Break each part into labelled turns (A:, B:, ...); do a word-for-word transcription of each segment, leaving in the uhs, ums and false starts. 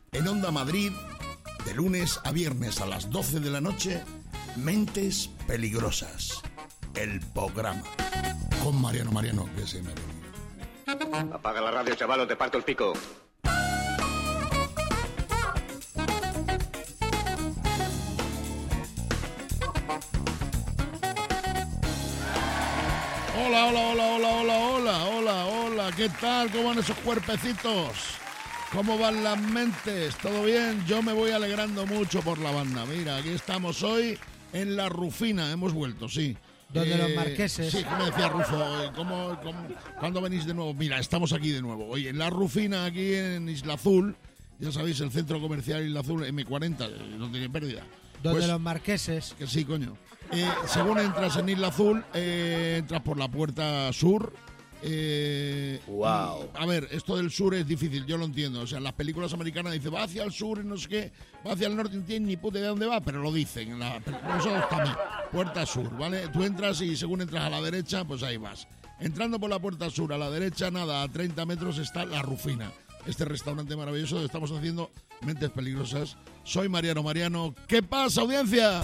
A: En Onda Madrid, de lunes a viernes a las doce de la noche, Mentes Peligrosas, el programa. Con Mariano Mariano, que se me olvidó.
B: Apaga la radio, chaval, o te parto el pico.
A: Hola, hola, hola, hola, hola, hola, hola, hola, ¿qué tal? ¿Cómo van esos cuerpecitos? ¿Cómo van las mentes? ¿Todo bien? Yo me voy alegrando mucho por la banda. Mira, aquí estamos hoy en La Rufina, hemos vuelto, sí.
C: Donde
A: eh,
C: los marqueses.
A: Sí, como decía Rufo, ¿cómo, cómo, ¿cuándo venís de nuevo? Mira, estamos aquí de nuevo. Hoy en La Rufina, aquí en Isla Azul, ya sabéis, el centro comercial Isla Azul, eme cuarenta, no tiene pérdida.
C: Donde
A: Pues,
C: los marqueses.
A: Que sí, coño. Eh, según entras en Isla Azul, eh, entras por la puerta sur. Eh,
B: Wow.
A: y, a ver, esto del sur es difícil, yo lo entiendo. O sea, en las películas americanas dicen va hacia el sur y no sé qué, va hacia el norte, no tienen ni puta idea de dónde va, pero lo dicen. En la, nosotros también. Puerta sur, ¿vale? Tú entras y según entras a la derecha, pues ahí vas. Entrando por la puerta sur a la derecha, nada, a treinta metros está La Rufina. Este restaurante maravilloso donde estamos haciendo Mentes Peligrosas. Soy Mariano Mariano. ¿Qué pasa, audiencia?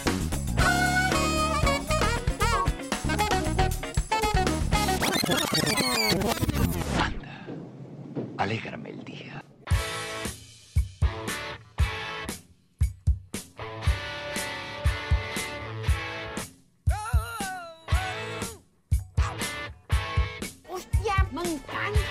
D: Anda, alégrame el día.
E: ¡Hostia, me encanta!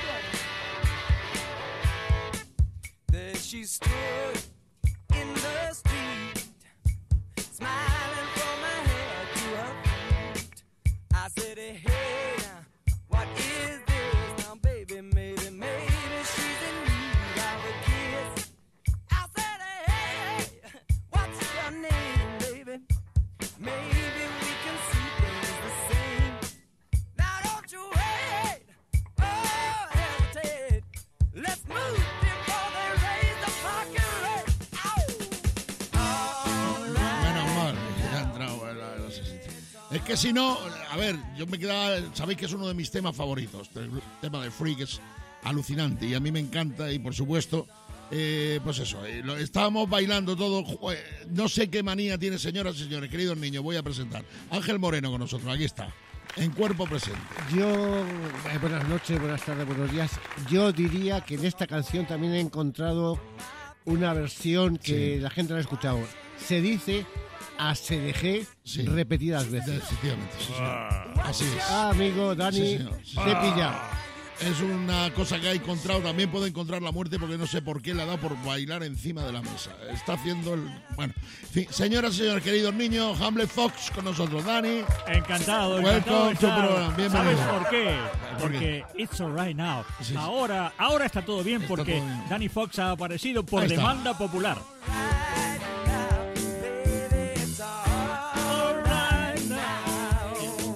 F: There she stood in the street, smiling from her head to her feet. I said, hey, what is this? Now, baby, maybe, maybe she's in need of a kiss. I said, hey, what's your name, baby? Maybe we can see things the same. Now, don't you wait, oh, hesitate. Let's move before they raise the fucking rate. All right.
A: Menos mal que ya ha entrado el, el asistente. Es que si no, a ver, yo me quedaba, sabéis que es uno de mis temas favoritos, el tema de Freak es alucinante y a mí me encanta y por supuesto, eh, pues eso, eh, lo, estábamos bailando todo, jue- no sé qué manía tiene, señoras y señores, queridos niños, voy a presentar Ángel Moreno con nosotros, aquí está, en cuerpo presente.
C: Yo, eh, buenas noches, buenas tardes, buenos días. Yo diría que en esta canción también he encontrado una versión que
A: Sí.
C: la gente no ha escuchado. Se dice A C D G
A: Sí.
C: repetidas veces.
A: Efectivamente, sí, señor. Así es.
C: Ah, amigo Dani,
A: Sí, señor. Sí,
C: te he
A: señor.
C: pillado.
A: Es una cosa que ha encontrado, también puede encontrar la muerte porque no sé por qué le ha dado por bailar encima de la mesa. Está haciendo el... Bueno, en fin, señoras y señores, queridos niños, Hamlet Fox con nosotros, Dani.
G: Encantado,
A: Welcome
G: encantado de
A: to
G: estar.
A: program, bienvenido.
G: ¿Sabes por qué?
A: ¿Por
G: Porque it's alright now.
A: Sí, sí.
G: Ahora, ahora está todo bien
A: Está
G: porque
A: todo bien.
G: Danny Fox ha aparecido por
A: Ahí está.
G: demanda popular.
F: Right now, baby, it's all right now.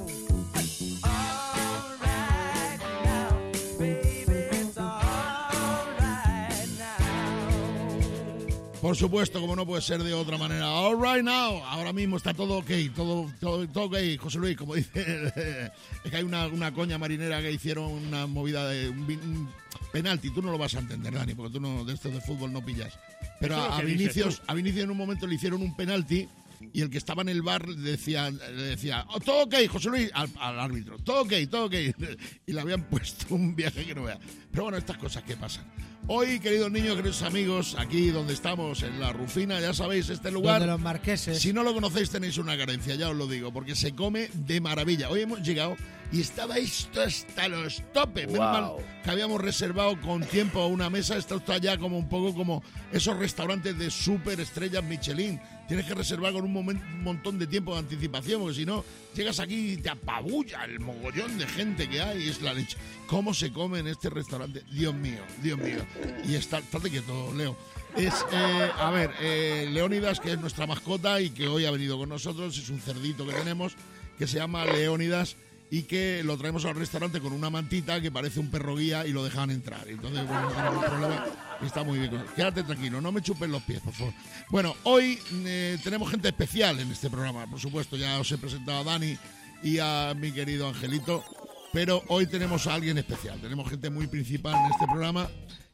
F: All right now, baby, it's all right now.
A: Por supuesto, como no puede ser de otra manera. All right now. Ahora mismo está todo ok, todo, todo, todo ok, José Luis, como dice. Es que hay una, una coña marinera que hicieron una movida de un, vi- un penalti. Tú no lo vas a entender, Dani, porque tú no, de esto de fútbol no pillas. Pero
G: Eso es lo
A: a, a
G: que dices
A: Vinicius,
G: tú.
A: a Vinicius en un momento le hicieron un penalti y el que estaba en el bar le decía, le decía oh, todo ok, José Luis, al, al árbitro, todo ok, todo ok. Y le habían puesto un viaje que no vea. Pero bueno, estas cosas que pasan. Hoy, queridos niños, queridos amigos, aquí donde estamos, en La Rufina, ya sabéis, este lugar...
C: Donde los marqueses.
A: Si no lo conocéis tenéis una carencia, ya os lo digo, porque se come de maravilla. Hoy hemos llegado y estaba esto hasta los topes. Menos
B: Wow.
A: mal que habíamos reservado con tiempo una mesa. Esto está ya como un poco como esos restaurantes de super estrellas Michelin. Tienes que reservar con un, momen- un montón de tiempo de anticipación, porque si no, llegas aquí y te apabulla el mogollón de gente que hay. Es la leche. ¿Cómo se come en este restaurante? Dios mío, Dios mío. Y está, estate quieto, Leo. Es, eh, a ver, eh, Leónidas, que es nuestra mascota y que hoy ha venido con nosotros, es un cerdito que tenemos que se llama Leónidas y que lo traemos al restaurante con una mantita que parece un perro guía y lo dejan entrar. Entonces, bueno, no tenemos problema. Está muy bien. Quédate tranquilo, no me chupes los pies, por favor. Bueno, hoy eh, tenemos gente especial en este programa, por supuesto. Ya os he presentado a Dani y a mi querido Angelito, pero hoy tenemos a alguien especial. Tenemos gente muy principal en este programa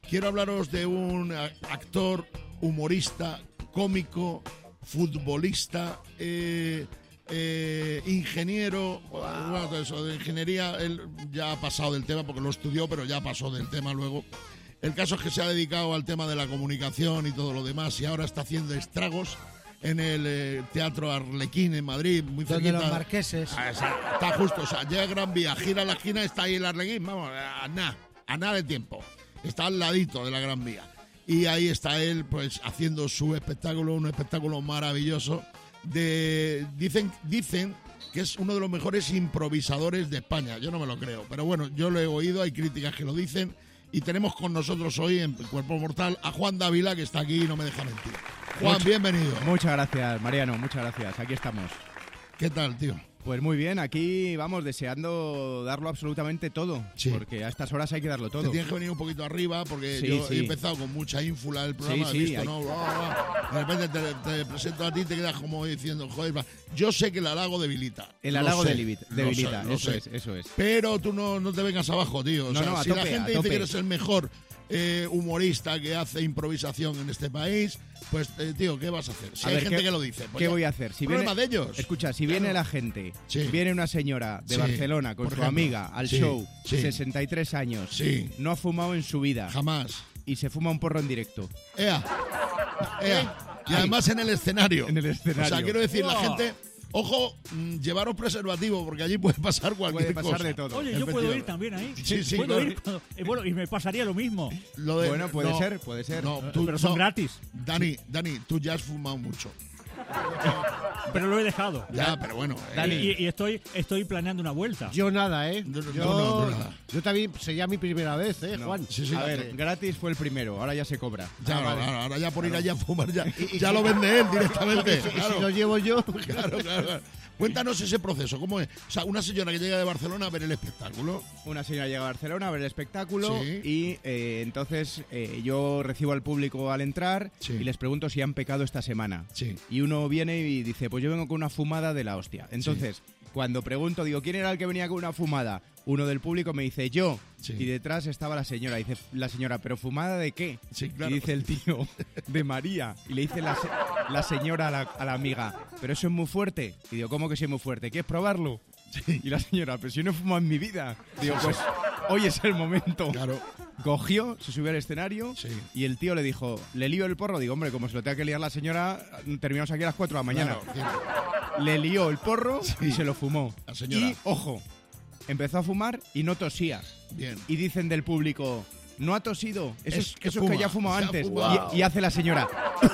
A: quiero hablaros de un a- actor, humorista, cómico, futbolista, eh, eh, ingeniero, bueno, todo eso, de ingeniería. Él ya ha pasado del tema porque lo estudió, pero ya pasó del tema luego. El caso es que se ha dedicado al tema de la comunicación y todo lo demás y ahora está haciendo estragos en el eh, Teatro Arlequín en Madrid, muy
H: Donde
A: cerquita.
H: los marqueses.
A: Ah, esa- está justo, o sea, llega Gran Vía, gira la esquina, está ahí el Arlequín, vamos, a nada, a nada de tiempo. Está al ladito de la Gran Vía. Y ahí está él, pues, haciendo su espectáculo, un espectáculo maravilloso. De, dicen, dicen que es uno de los mejores improvisadores de España. Yo no me lo creo, pero bueno, yo lo he oído, hay críticas que lo dicen. Y tenemos con nosotros hoy en Cuerpo Mortal a Juan Dávila, que está aquí y no me deja mentir. Juan,
I: Much-
A: bienvenido.
I: Muchas gracias, Mariano, muchas gracias. Aquí estamos.
A: ¿Qué tal, tío?
I: Pues muy bien, aquí vamos deseando darlo absolutamente todo,
A: Sí.
I: porque a estas horas hay que darlo
A: Te
I: todo.
A: tienes que venir un poquito arriba porque
I: Sí,
A: yo
I: sí.
A: he empezado con mucha ínfula el programa,
I: Sí,
A: he
I: sí,
A: visto,
I: hay-
A: ¿no? Bla, bla, bla. De repente te, te presento a ti y te quedas como diciendo, joder, va. Yo sé que el halago debilita.
I: El
A: Lo
I: halago
A: sé,
I: debilita,
A: lo
I: debilita,
A: sé, lo
I: eso
A: sé.
I: es, eso es.
A: Pero tú no, no te vengas abajo, tío. O
I: No,
A: sea,
I: no, a
A: si la
I: tope,
A: gente
I: a
A: dice
I: tope.
A: que eres el mejor eh, humorista que hace improvisación en este país, pues, eh, tío, ¿qué vas a hacer? Si
I: A
A: hay
I: ver,
A: gente
I: ¿qué-
A: que lo dice. Pues
I: ¿Qué
A: ya,
I: voy a hacer? Si
A: problema
I: viene,
A: de ellos.
I: Escucha, si
A: Claro.
I: viene la gente,
A: Sí.
I: viene una señora de
A: Sí,
I: Barcelona con
A: por
I: su
A: ejemplo.
I: amiga al
A: Sí,
I: show,
A: sí.
I: sesenta y tres años,
A: Sí.
I: no ha fumado en su vida
A: Jamás.
I: y se fuma un porro en directo.
A: Ea. Ea. Y además en el escenario.
I: En el escenario.
A: O sea, quiero decir, la
G: ¡Wow!
A: gente, ojo, mm, llevaros preservativo, porque allí puede pasar cualquier
I: Puede pasar
A: cosa.
I: de todo.
G: Oye, yo puedo ir
A: Efectivamente.
G: también ahí.
A: Sí, sí,
G: puedo
A: claro.
G: ir. cuando- eh, bueno, y me pasaría lo mismo.
A: Lo de-
I: Bueno, puede
A: no,
I: ser, puede ser.
A: No, tú,
G: Pero son
A: no.
G: gratis.
A: Dani, Dani, tú ya has fumado mucho.
G: Pero lo he dejado.
A: Ya, pero bueno.
G: Y,
A: eh,
G: y- y estoy, estoy planeando una vuelta.
C: Yo nada, ¿eh?
A: No, no,
C: yo,
A: no, no, nada.
C: yo también sería mi primera vez, ¿eh,
I: No.
C: Juan?
A: Sí, sí,
I: a ver,
A: sí.
I: gratis fue el primero, ahora ya se cobra.
A: ya,
C: Ah, vale.
A: ahora, ahora ya por ir allá a fumar, ya, ya lo vende él directamente.
C: Y si
A: Claro.
C: lo llevo yo,
A: Claro, claro, claro. Cuéntanos ese proceso, ¿cómo es? O sea, una señora que llega de Barcelona a ver el espectáculo.
I: Una señora llega a Barcelona a ver el espectáculo
A: Sí.
I: y eh, entonces eh, yo recibo al público al entrar
A: Sí.
I: y les pregunto si han pecado esta semana.
A: Sí.
I: Y uno viene y dice, pues yo vengo con una fumada de la hostia. Entonces, cuando pregunto, digo, ¿quién era el que venía con una fumada? Uno del público me dice, yo.
A: Sí.
I: Y detrás estaba la señora. Dice, la señora, ¿pero fumada de qué?
A: Sí, claro.
I: Y dice el tío, de María. Y le dice la, se- la señora a la, a la amiga, ¿pero eso es muy fuerte? Y digo, ¿cómo que sí es muy fuerte? ¿Quieres probarlo? Y la señora, pero si no he fumado en mi vida. Digo, pues hoy es el momento.
A: Claro.
I: Cogió, se subió al escenario
A: Sí.
I: y el tío le dijo, ¿le lío el porro? Digo, hombre, como se lo tenga que liar la señora, terminamos aquí a las cuatro de la mañana.
A: Claro, sí.
I: Le lió el porro y se lo fumó.
A: La señora.
I: Y, ojo, empezó a fumar y no tosía.
A: Bien.
I: Y dicen del público, no ha tosido, eso es,
A: Es que
I: eso es que
A: fuma,
I: ya ha fumado
A: se ha
I: antes.
A: fumado.
I: Y, y hace la señora.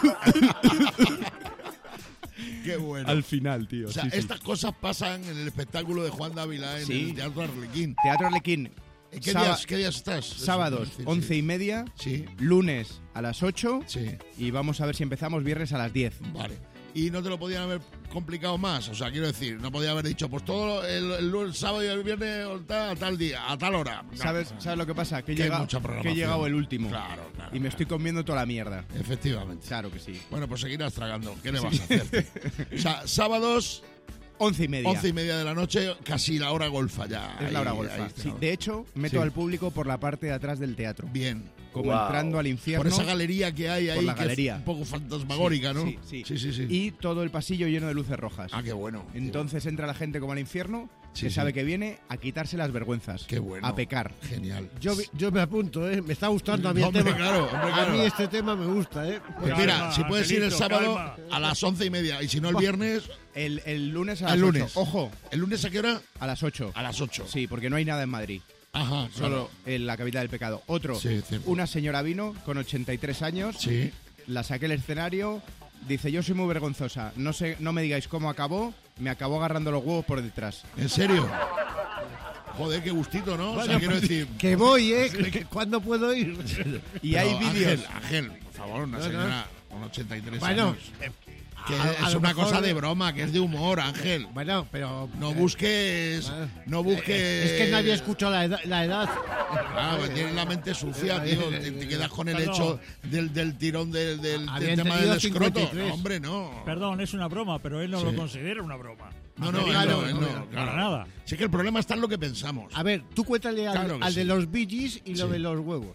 A: Qué bueno.
I: Al final, tío.
A: O sea,
I: sí, sí.
A: estas cosas pasan en el espectáculo de Juan Dávila en
I: Sí.
A: el Teatro Arlequín.
I: Teatro Arlequín.
A: ¿Qué
I: Sába-
A: días, ¿Qué días estás?
I: Sábados,
A: Sí, sí.
I: once y media.
A: Sí,
I: Lunes a las ocho.
A: sí,
I: Y vamos a ver si empezamos viernes a las diez.
A: vale. Y no te lo podían haber complicado más. O sea, quiero decir, no podía haber dicho, pues todo el, el, el sábado y el viernes tal, a tal día, a tal hora. No.
I: ¿Sabes, ¿Sabes lo que pasa? Que he,
A: Que hay
I: llegado,
A: mucha
I: que he
A: programación.
I: llegado el último.
A: Claro, claro.
I: Y me estoy comiendo toda la mierda.
A: Efectivamente.
I: Claro que sí.
A: Bueno, pues seguirás tragando. ¿Qué le vas a hacer? O sea, sábados,
I: Once y media.
A: once y media de la noche, casi la hora golfa ya.
I: Es
A: Ahí-
I: la hora
A: ahí
I: golfa.
A: está.
I: Sí, de hecho, meto
A: Sí.
I: al público por la parte de atrás del teatro.
A: Bien.
I: Como entrando al infierno.
A: Por esa galería que hay ahí,
I: Por la
A: que es
I: galería.
A: un poco fantasmagórica, ¿no?
I: Sí, sí.
A: sí, sí, sí.
I: Y todo el pasillo lleno de luces rojas.
A: Ah, qué bueno.
I: Entonces entra la gente como al infierno,
A: Sí,
I: que
A: sí.
I: sabe que viene a quitarse las vergüenzas.
A: Qué bueno.
I: A pecar.
A: Genial.
C: yo, yo me apunto, ¿eh? Me está gustando a mí el
A: Hombre,
C: tema.
A: claro, hombre,
C: A
A: claro.
C: mí este tema me gusta, ¿eh?
A: Pues
G: Calma,
A: mira, si puedes ir el
G: Angelito,
A: sábado
G: calma.
A: a las once y media y si no el viernes,
I: El, el lunes a las
A: el lunes.
I: ocho. Ojo,
A: ¿El lunes a qué hora?
I: a las ocho.
A: A las ocho.
I: Sí, porque no hay nada en Madrid.
A: Ajá,
I: Solo en la capital del pecado. Otro,
A: Sí, cierto.
I: una señora vino con ochenta y tres años,
A: Sí.
I: la saqué al escenario, dice, yo soy muy vergonzosa, no sé, no me digáis cómo acabó, me acabó agarrando los huevos por detrás.
A: ¿En serio? Joder, qué gustito, ¿no? O sea, quiero decir...
C: Que voy, ¿eh? Que- ¿Cuándo puedo ir?
I: Y
A: Pero,
I: hay vídeos.
A: Ángel, Ángel, por favor, una
C: No, no.
A: señora con ochenta y tres
C: Bueno,
A: años.
C: eh,
A: Que
C: a- a
A: es
C: lo
A: una
C: mejor-
A: cosa de broma, que es de humor, Ángel.
C: Bueno, pero...
A: No
C: eh,
A: busques...
C: eh,
A: No busques...
C: Es que nadie escucha la edad. La edad.
A: Claro, pues tienes la mente sucia, tío. Te, te quedas con el
G: Perdón.
A: hecho del, del tirón del, del,
C: Había
A: del tema
C: entendido
A: del escroto.
C: cincuenta y tres.
A: No, hombre, no.
G: Perdón, es una broma, pero él no
A: Sí.
G: lo considera una broma.
A: No, no, él
C: Claro,
A: no, él
C: no,
A: no,
C: no,
A: claro.
G: para nada.
A: Sí que el problema está en lo que pensamos.
C: A ver, tú cuéntale al,
A: Claro que
C: al de
A: sí.
C: los Bee Gees y lo
A: Sí.
C: de los huevos.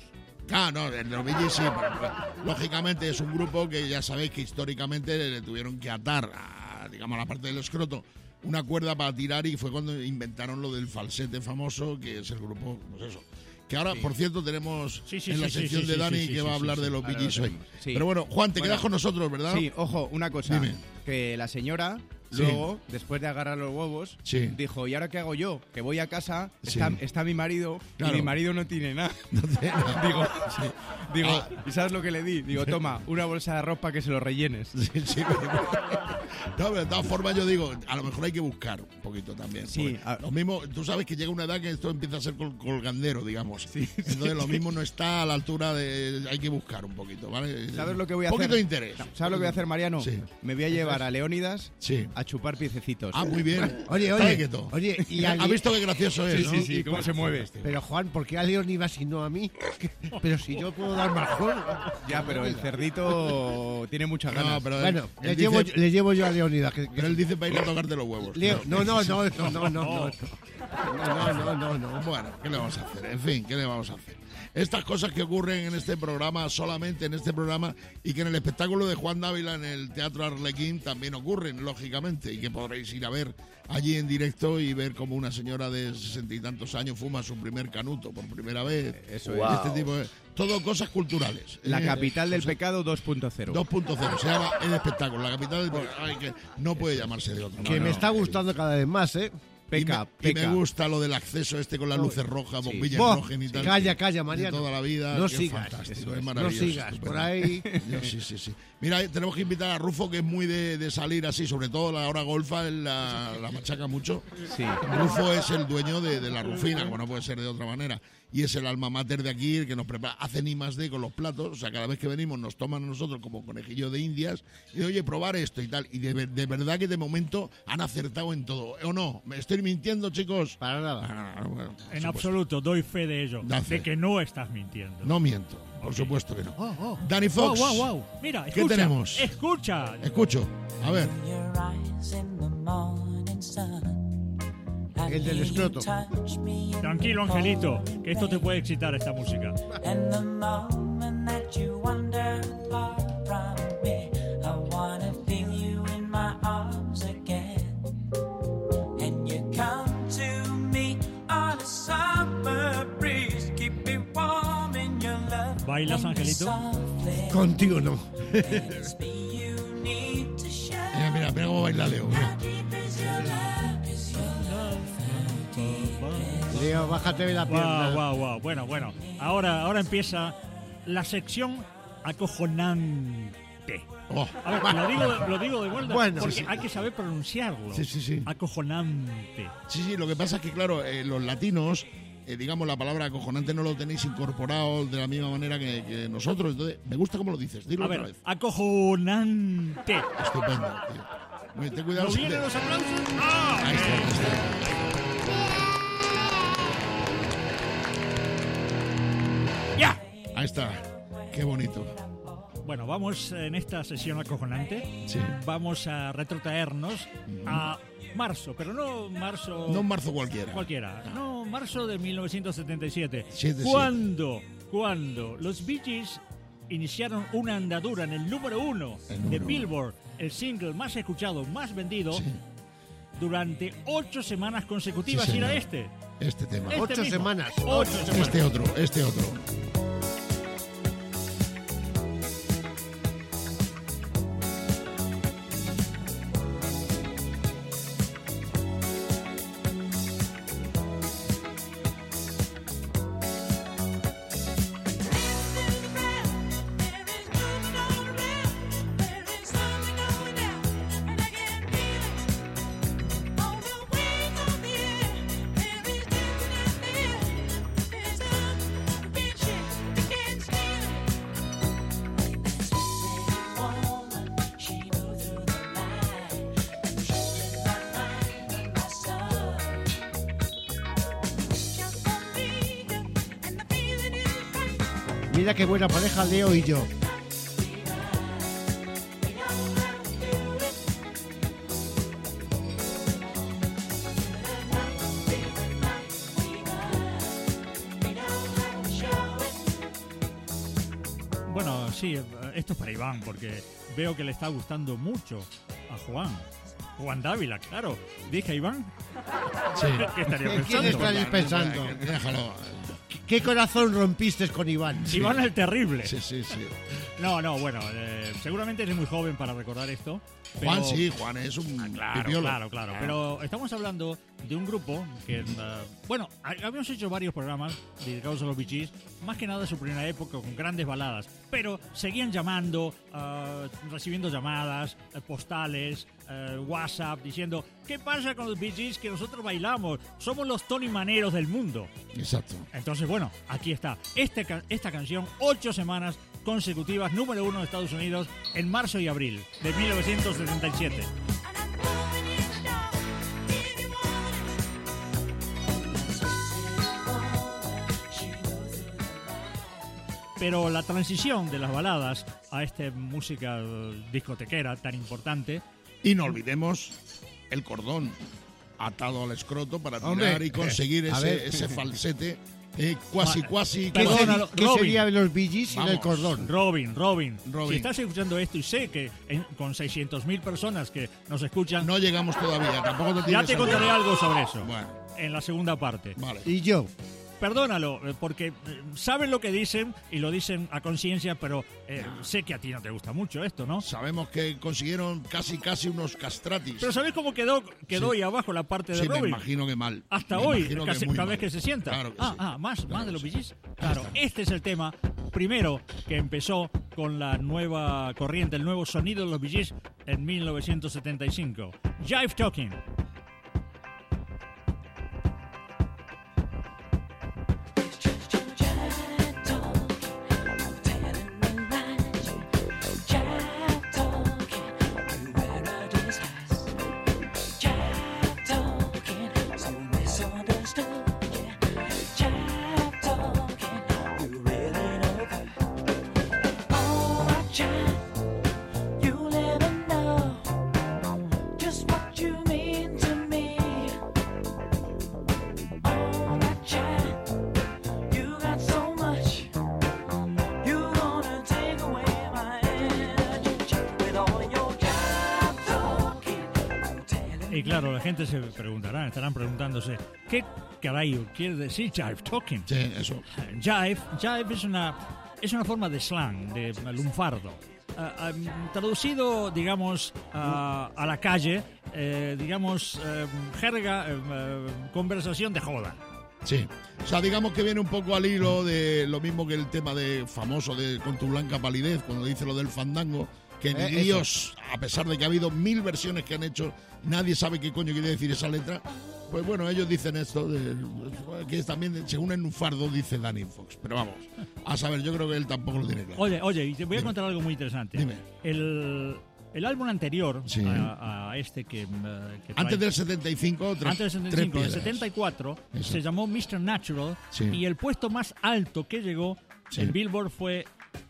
A: Claro, no, los Bee Gees sí, pero, pero, lógicamente es un grupo que ya sabéis que históricamente le tuvieron que atar a, digamos, a la parte del escroto una cuerda para tirar y fue cuando inventaron lo del falsete famoso, que es el grupo, pues eso. Que ahora, sí. por cierto, tenemos
G: sí, sí,
A: en la
G: sí,
A: sección
G: sí,
A: de
G: sí,
A: Dani
G: sí, sí,
A: que
G: sí,
A: va a
G: sí,
A: hablar
G: sí,
A: de los
G: ahora
A: Bee Gees
G: lo
A: hoy.
I: Sí.
A: Pero bueno, Juan, te
I: Bueno,
A: quedas con nosotros, ¿verdad?
I: Sí, ojo, una cosa.
A: Dime.
I: Que la señora,
A: Sí.
I: luego, después de agarrar los huevos,
A: Sí.
I: dijo, ¿y ahora qué hago yo? Que voy a casa,
A: Sí.
I: está, está mi marido,
A: Claro.
I: y mi marido no tiene nada.
A: No te- no.
I: Digo, digo
A: Ah.
I: ¿y sabes lo que le di? Digo, toma, una bolsa de arroz para que se lo rellenes.
A: Sí, sí, pero- no, pero de todas formas yo digo, a lo mejor hay que buscar un poquito también.
I: Sí,
A: porque
I: a-
A: lo mismo, tú sabes que llega una edad que esto empieza a ser col- colgandero, digamos. Entonces lo mismo no está a la altura de... Hay que buscar un poquito, ¿vale?
I: ¿Sabes lo que voy a
A: un poquito
I: hacer?
A: de interés.
I: ¿Sabes lo que voy a hacer, Mariano?
A: Sí.
I: Me voy a llevar a Leónidas
A: Sí.
I: a chupar piececitos.
A: Ah, muy bien.
C: Oye,
A: Está
C: oye,
A: quieto.
C: oye, y
A: ¿Ha
C: alguien-
A: visto qué gracioso es,
I: Sí,
A: no?
I: sí, sí,
C: ¿Y
I: cómo
C: por-
I: se mueve este.
C: Pero Juan, ¿por qué a León ibas y no a mí? Pero si yo puedo dar más juego.
I: Ya, pero el cerdito tiene muchas ganas.
A: No, pero él-
C: Bueno,
A: él
C: le
A: dice-
C: llevo, le llevo yo a Leonidas. Que, que-
A: pero él dice para ir a tocarte los huevos.
C: Leo-
A: Pero-
C: no, no, no, no, no, no, no, no, no, no, no, no.
A: Bueno, ¿qué le vamos a hacer? En fin, ¿qué le vamos a hacer? Estas cosas que ocurren en este programa, solamente en este programa, y que en el espectáculo de Juan Dávila en el Teatro Arlequín también ocurren, lógicamente, y que podréis ir a ver allí en directo y ver cómo una señora de sesenta y tantos años fuma su primer canuto por primera vez.
I: Eso
B: Wow.
I: es.
A: Este tipo de... Todo cosas culturales.
I: La
A: Eh,
I: capital del
A: cosas-
I: pecado dos punto cero.
A: dos punto cero, se llama el espectáculo, la capital del pecado. Ay, que no puede llamarse de otra
C: Que
A: manera.
C: me está gustando cada vez más, ¿eh?
I: Peca,
A: y me, y
I: peca.
A: me gusta lo del acceso este con las luces rojas,
I: Sí.
A: bombillas
C: Buah,
A: rojas y tal.
C: calla, calla,
A: De
C: Mariano.
A: toda la vida.
C: No
A: qué
C: sigas.
A: fantástico,
I: Eso
A: es
I: es.
C: No
A: maravilloso,
C: sigas,
A: estupendo.
C: por ahí.
A: Yo, sí, sí, sí. Mira, tenemos que invitar a Rufo, que es muy de, de salir así, sobre todo la hora golfa, él la, la machaca mucho.
I: Sí.
A: Rufo es el dueño de, de la Rufina, como no puede ser de otra manera. Y es el alma mater de aquí, el que nos prepara, hace ni más de con los platos. O sea, cada vez que venimos nos toman a nosotros como conejillos de indias. Y oye, probar esto y tal. Y de, de verdad que de momento han acertado en todo. ¿O no? ¿Me estoy mintiendo, chicos?
C: Para nada.
A: Ah, bueno, por
G: En
A: supuesto.
G: absoluto, doy fe de ello.
A: Da fe.
G: De que no estás mintiendo.
A: No miento, por
G: Ok.
A: supuesto que no.
G: Oh, oh.
A: Danny Fox.
G: Wow, wow, wow. Mira,
A: ¿Qué
G: escucha.
A: tenemos?
G: Escucha.
A: Escucho. A ver.
C: El del escroto.
G: Tranquilo, Angelito, que esto te puede excitar, esta música.
F: And the moment that you wander far from me, I wanna feel you in my arms again. And you come to me on a summer breeze, keep me warm in your love.
G: ¿Bailas, Angelito?
F: Softly,
C: Contigo no.
F: it's me you need to share.
A: Mira, mira, mira cómo baila Leo. Mira.
F: Deep is your love, is your love.
C: Leo, bájate de la pierna.
G: Wow, wow, wow. Bueno, bueno. Ahora, ahora empieza la sección acojonante.
A: Oh,
G: A ver, lo digo, lo digo de vuelta
C: Bueno.
G: porque
C: Sí, sí.
G: hay que saber pronunciarlo.
A: Sí, sí, sí.
G: Acojonante.
A: sí, sí, lo que pasa es que, claro, eh, los latinos, eh, digamos, la palabra acojonante no lo tenéis incorporado de la misma manera que, que nosotros. Entonces, me gusta cómo lo dices. Dilo
G: A
A: otra
G: ver,
A: vez.
G: acojonante.
A: Estupendo, tío. Muy- ten cuidado.
G: ¿No
A: si
G: vienen
A: te-
G: los aplausos? ¡Ah!
A: Ahí está, ahí está.
G: ¡Ya!
A: Ahí está. Qué bonito.
G: Bueno, vamos en esta sesión acojonante.
A: Sí.
G: Vamos a retrotraernos a marzo, pero no marzo
A: No un marzo cualquiera.
G: cualquiera. No, marzo de mil novecientos setenta y siete.
A: Siete,
G: Cuando, cuando los Bee Gees iniciaron una andadura en el número uno
A: El
G: de
A: número
G: Billboard, el single más escuchado, más vendido,
A: Sí.
G: durante ocho semanas consecutivas.
A: Sí,
G: y era
A: señor.
G: este.
A: Este tema.
G: Este
C: Ocho
G: mismo.
C: semanas.
G: Ocho semanas.
A: Este otro, este otro.
C: Mira qué buena pareja Leo y yo.
G: sí, esto es para Iván, porque veo que le está gustando mucho a Juan. Juan Dávila, claro. Dije, Iván.
A: Sí.
G: ¿Qué estaría
C: ¿En quién
G: pensando?
C: estaréis pensando?
A: Déjalo.
C: ¿Qué corazón rompiste con Iván?
G: Iván el terrible.
A: Sí, sí, sí.
G: No, no, bueno, eh, seguramente eres muy joven para recordar esto. pero-
A: Juan sí, Juan es un
G: Ah, claro,
A: pipiolo.
G: claro, claro. Pero estamos hablando de un grupo que, uh, bueno, ha- habíamos hecho varios programas dedicados a los Bee Gees, más que nada su primera época con grandes baladas, pero seguían llamando, uh, recibiendo llamadas, eh, postales, eh, WhatsApp, diciendo, ¿qué pasa con los Bee Gees que nosotros bailamos? Somos los Tony Maneros del mundo.
A: Exacto.
G: Entonces, bueno, aquí está. Este, ca- esta canción, ocho semanas consecutivas, número uno en Estados Unidos, en marzo y abril de mil novecientos setenta y siete. Pero la transición de las baladas a esta música eh, discotequera tan importante,
A: Y no olvidemos el cordón atado al escroto para tirar
C: Hombre,
A: y conseguir
C: a
A: ese,
C: ver.
A: ese falsete eh, cuasi, cuasi.
C: ¿Qué,
G: Perdona,
C: seri-
G: Robin.
C: qué sería de los Bee Gees sin
A: Vamos.
C: el cordón?
G: Robin, Robin,
A: Robin.
G: si estás escuchando esto y sé que en- con seiscientos mil personas que nos escuchan,
A: No llegamos todavía, tampoco te
G: ya
A: tienes
G: te
A: a-
G: contaré algo sobre eso
A: Bueno,
G: en la segunda parte.
A: vale.
C: Y yo,
G: Perdónalo, eh, porque eh, saben lo que dicen y lo dicen a conciencia, pero eh, sé que a ti no te gusta mucho esto, ¿no?
A: Sabemos que consiguieron casi, casi unos castratis.
G: Pero ¿sabes cómo quedó, quedó
A: Sí.
G: ahí abajo la parte de
A: Sí, me
G: Robin?
A: imagino que mal.
G: Hasta
A: Me
G: hoy,
A: imagino que
G: casi-
A: muy
G: cada
A: mal.
G: vez que se sienta.
A: Claro que
G: ah,
A: sí.
G: ah, más,
A: Claro
G: más de
A: que
G: los
A: sí.
G: Bee Gees. Claro,
A: está.
G: este es el tema primero que empezó con la nueva corriente, el nuevo sonido de los Bee Gees en mil novecientos setenta y cinco. Jive Talking. Y claro, la gente se preguntará, estarán preguntándose, ¿qué caray quiere decir Jive Talking?
A: Sí, eso.
G: Jive, jive es una, es una forma de slang, de lunfardo. Ah, ah, traducido, digamos, ah, a la calle, eh, digamos, eh, jerga, eh, eh, conversación de joda.
A: Sí. O sea, digamos que viene un poco al hilo de lo mismo que el tema de famoso de Con tu blanca palidez, cuando dice lo del fandango, que ni
C: Eh, eso.
A: Dios, a pesar de que ha habido mil versiones que han hecho, nadie sabe qué coño quiere decir esa letra. Pues bueno, ellos dicen esto, de, que es también, según el nufardo, dice Danny Fox. Pero vamos, a saber, yo creo que él tampoco lo tiene claro.
G: Oye, oye, y te voy a
A: Dime.
G: contar algo muy interesante.
A: Dime.
G: El, el álbum anterior
A: Sí.
G: a, a este que, eh, que trae-
A: Antes del setenta y cinco, tres,
G: Antes del
A: tres
G: setenta y cinco, en el
A: piedras.
G: setenta y cuatro,
A: Eso.
G: se llamó mister Natural,
A: Sí.
G: y el puesto más alto que llegó
A: Sí.
G: en Billboard fue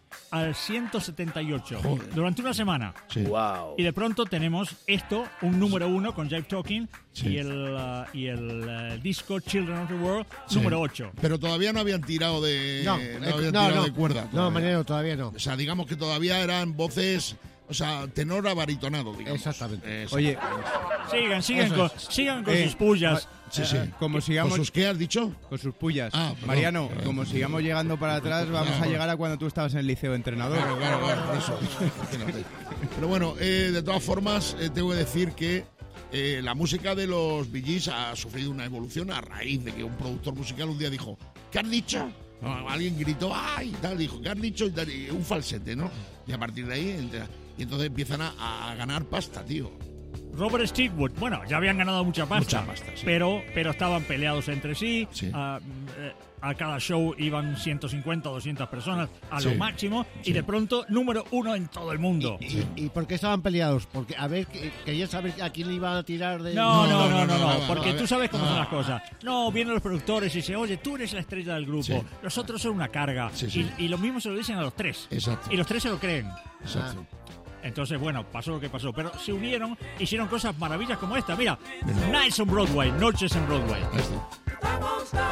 G: al ciento setenta y ocho
A: Joder.
G: durante una semana.
A: Sí.
G: Y de pronto tenemos esto, un número uno con Jive Talking,
A: Sí.
G: y el, uh, y el uh, disco Children of the World,
A: Sí.
G: número ocho.
A: Pero todavía no habían tirado de,
C: no,
A: no
C: eh,
A: habían
C: no,
A: tirado
C: no,
A: de cuerda.
C: no,
A: todavía.
C: Manero, todavía no.
A: O sea, digamos que todavía eran voces, o sea, tenor a baritonado, digamos.
C: Exactamente.
A: Exacto.
I: Oye,
G: Sigan, sigan
C: Eso
G: con,
C: es.
G: sigan con
I: Eh,
G: sus pullas.
A: sí, sí.
I: como
A: ¿Con
I: sigamos
A: sus qué has dicho?
I: con sus pullas.
A: Ah, perdón.
I: Mariano,
A: Perdón.
I: como sigamos llegando para atrás, vamos
A: Claro.
I: a llegar a cuando tú estabas en el liceo de entrenador.
A: Claro, claro, claro, por eso. Imagínate. Pero bueno, eh, de todas formas, eh, tengo que decir que eh, la música de los Bee Gees ha sufrido una evolución a raíz de que un productor musical un día dijo, ¿qué has dicho? No, alguien gritó, ¡ay! Y tal, dijo, ¿qué has dicho? Y, tal, y un falsete, ¿no? Y a partir de ahí, entra- y entonces empiezan a, a ganar pasta, tío.
G: Robert Stigwood, bueno, ya habían ganado mucha pasta,
A: Mucha pasta, sí.
G: pero, pero estaban peleados entre sí.
A: Sí.
G: A, eh, a cada show iban ciento cincuenta o doscientas personas a lo
A: Sí.
G: máximo,
A: Sí.
G: y de pronto número uno en todo el mundo.
C: ¿Y, y por qué estaban peleados? Porque, a ver, que- quería saber a quién le iban a tirar de...
G: No, no, no, no,
A: no,
G: no,
A: no,
G: porque
A: no,
G: tú sabes cómo
A: no.
G: son las cosas. No, vienen los productores y dicen, oye, tú eres la estrella del grupo,
A: Sí.
G: los otros son una carga.
A: Sí, sí.
G: Y, y lo mismo se lo dicen a los tres.
A: Exacto.
G: Y los tres se lo creen.
A: Exacto.
G: Entonces, bueno, pasó lo que pasó. Pero se unieron, hicieron cosas maravillas como esta. Mira,
A: Mira.
G: Nights on Broadway, Noches en Broadway.
A: Ahí está.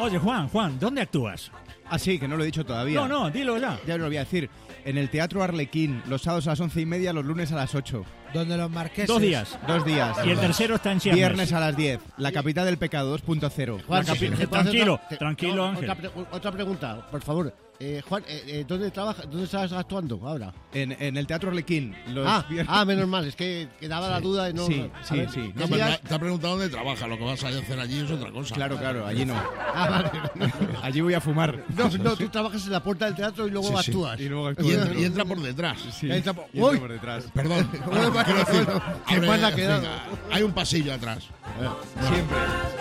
G: Oye, Juan, Juan, ¿dónde actúas?
I: Ah, sí, que no lo he dicho todavía.
G: No, no, dilo ya.
I: Ya lo voy a decir. En el Teatro Arlequín, los sábados a las once y media, los lunes a las ocho.
H: Donde los marqueses.
G: Dos días.
I: Dos días.
G: Y el tercero está en Siernes.
I: Viernes a las diez. La capital del pecado, dos punto cero.
C: Juan,
G: La capi-
C: ¿te puedo
G: tranquilo,
C: hacer otra-
G: tranquilo,
C: no,
G: Ángel.
C: Otra, pre- otra pregunta, por favor. Eh, Juan, eh, eh, ¿dónde trabaja, dónde estás actuando ahora?
I: En, en el Teatro Arlequín. Los
C: Ah,
I: viernes-
C: ah, menos mal, es que quedaba la duda de no.
I: Sí,
C: a
I: sí,
C: ver,
I: sí.
A: No,
C: ¿qué
A: pero
C: días?
A: te ha preguntado dónde trabaja. Lo que vas a hacer allí es otra cosa.
I: Claro, claro, allí no.
C: Ah, vale.
I: Allí voy a fumar.
C: No, no, tú trabajas en la puerta del teatro y luego
A: Sí, sí.
C: actúas.
I: Y luego
A: Y,
I: actúo.
A: en- y entra por detrás.
I: Sí,
C: Entra por-
I: y entro
C: ¡Uy!
I: por detrás.
A: Perdón.
C: Bueno, bueno,
A: quiero decir,
C: bueno, qué
A: abre-
C: mal ha
A: en
C: quedado.
A: fin, hay un pasillo atrás.
I: Siempre.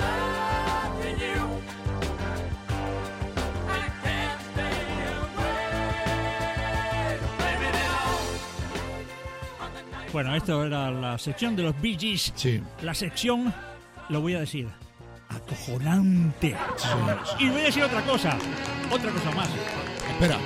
G: Bueno, esto era la sección de los Bee Gees.
A: Sí.
G: La sección, lo voy a decir, acojonante. Y voy a decir otra cosa, otra cosa más.
A: Espera.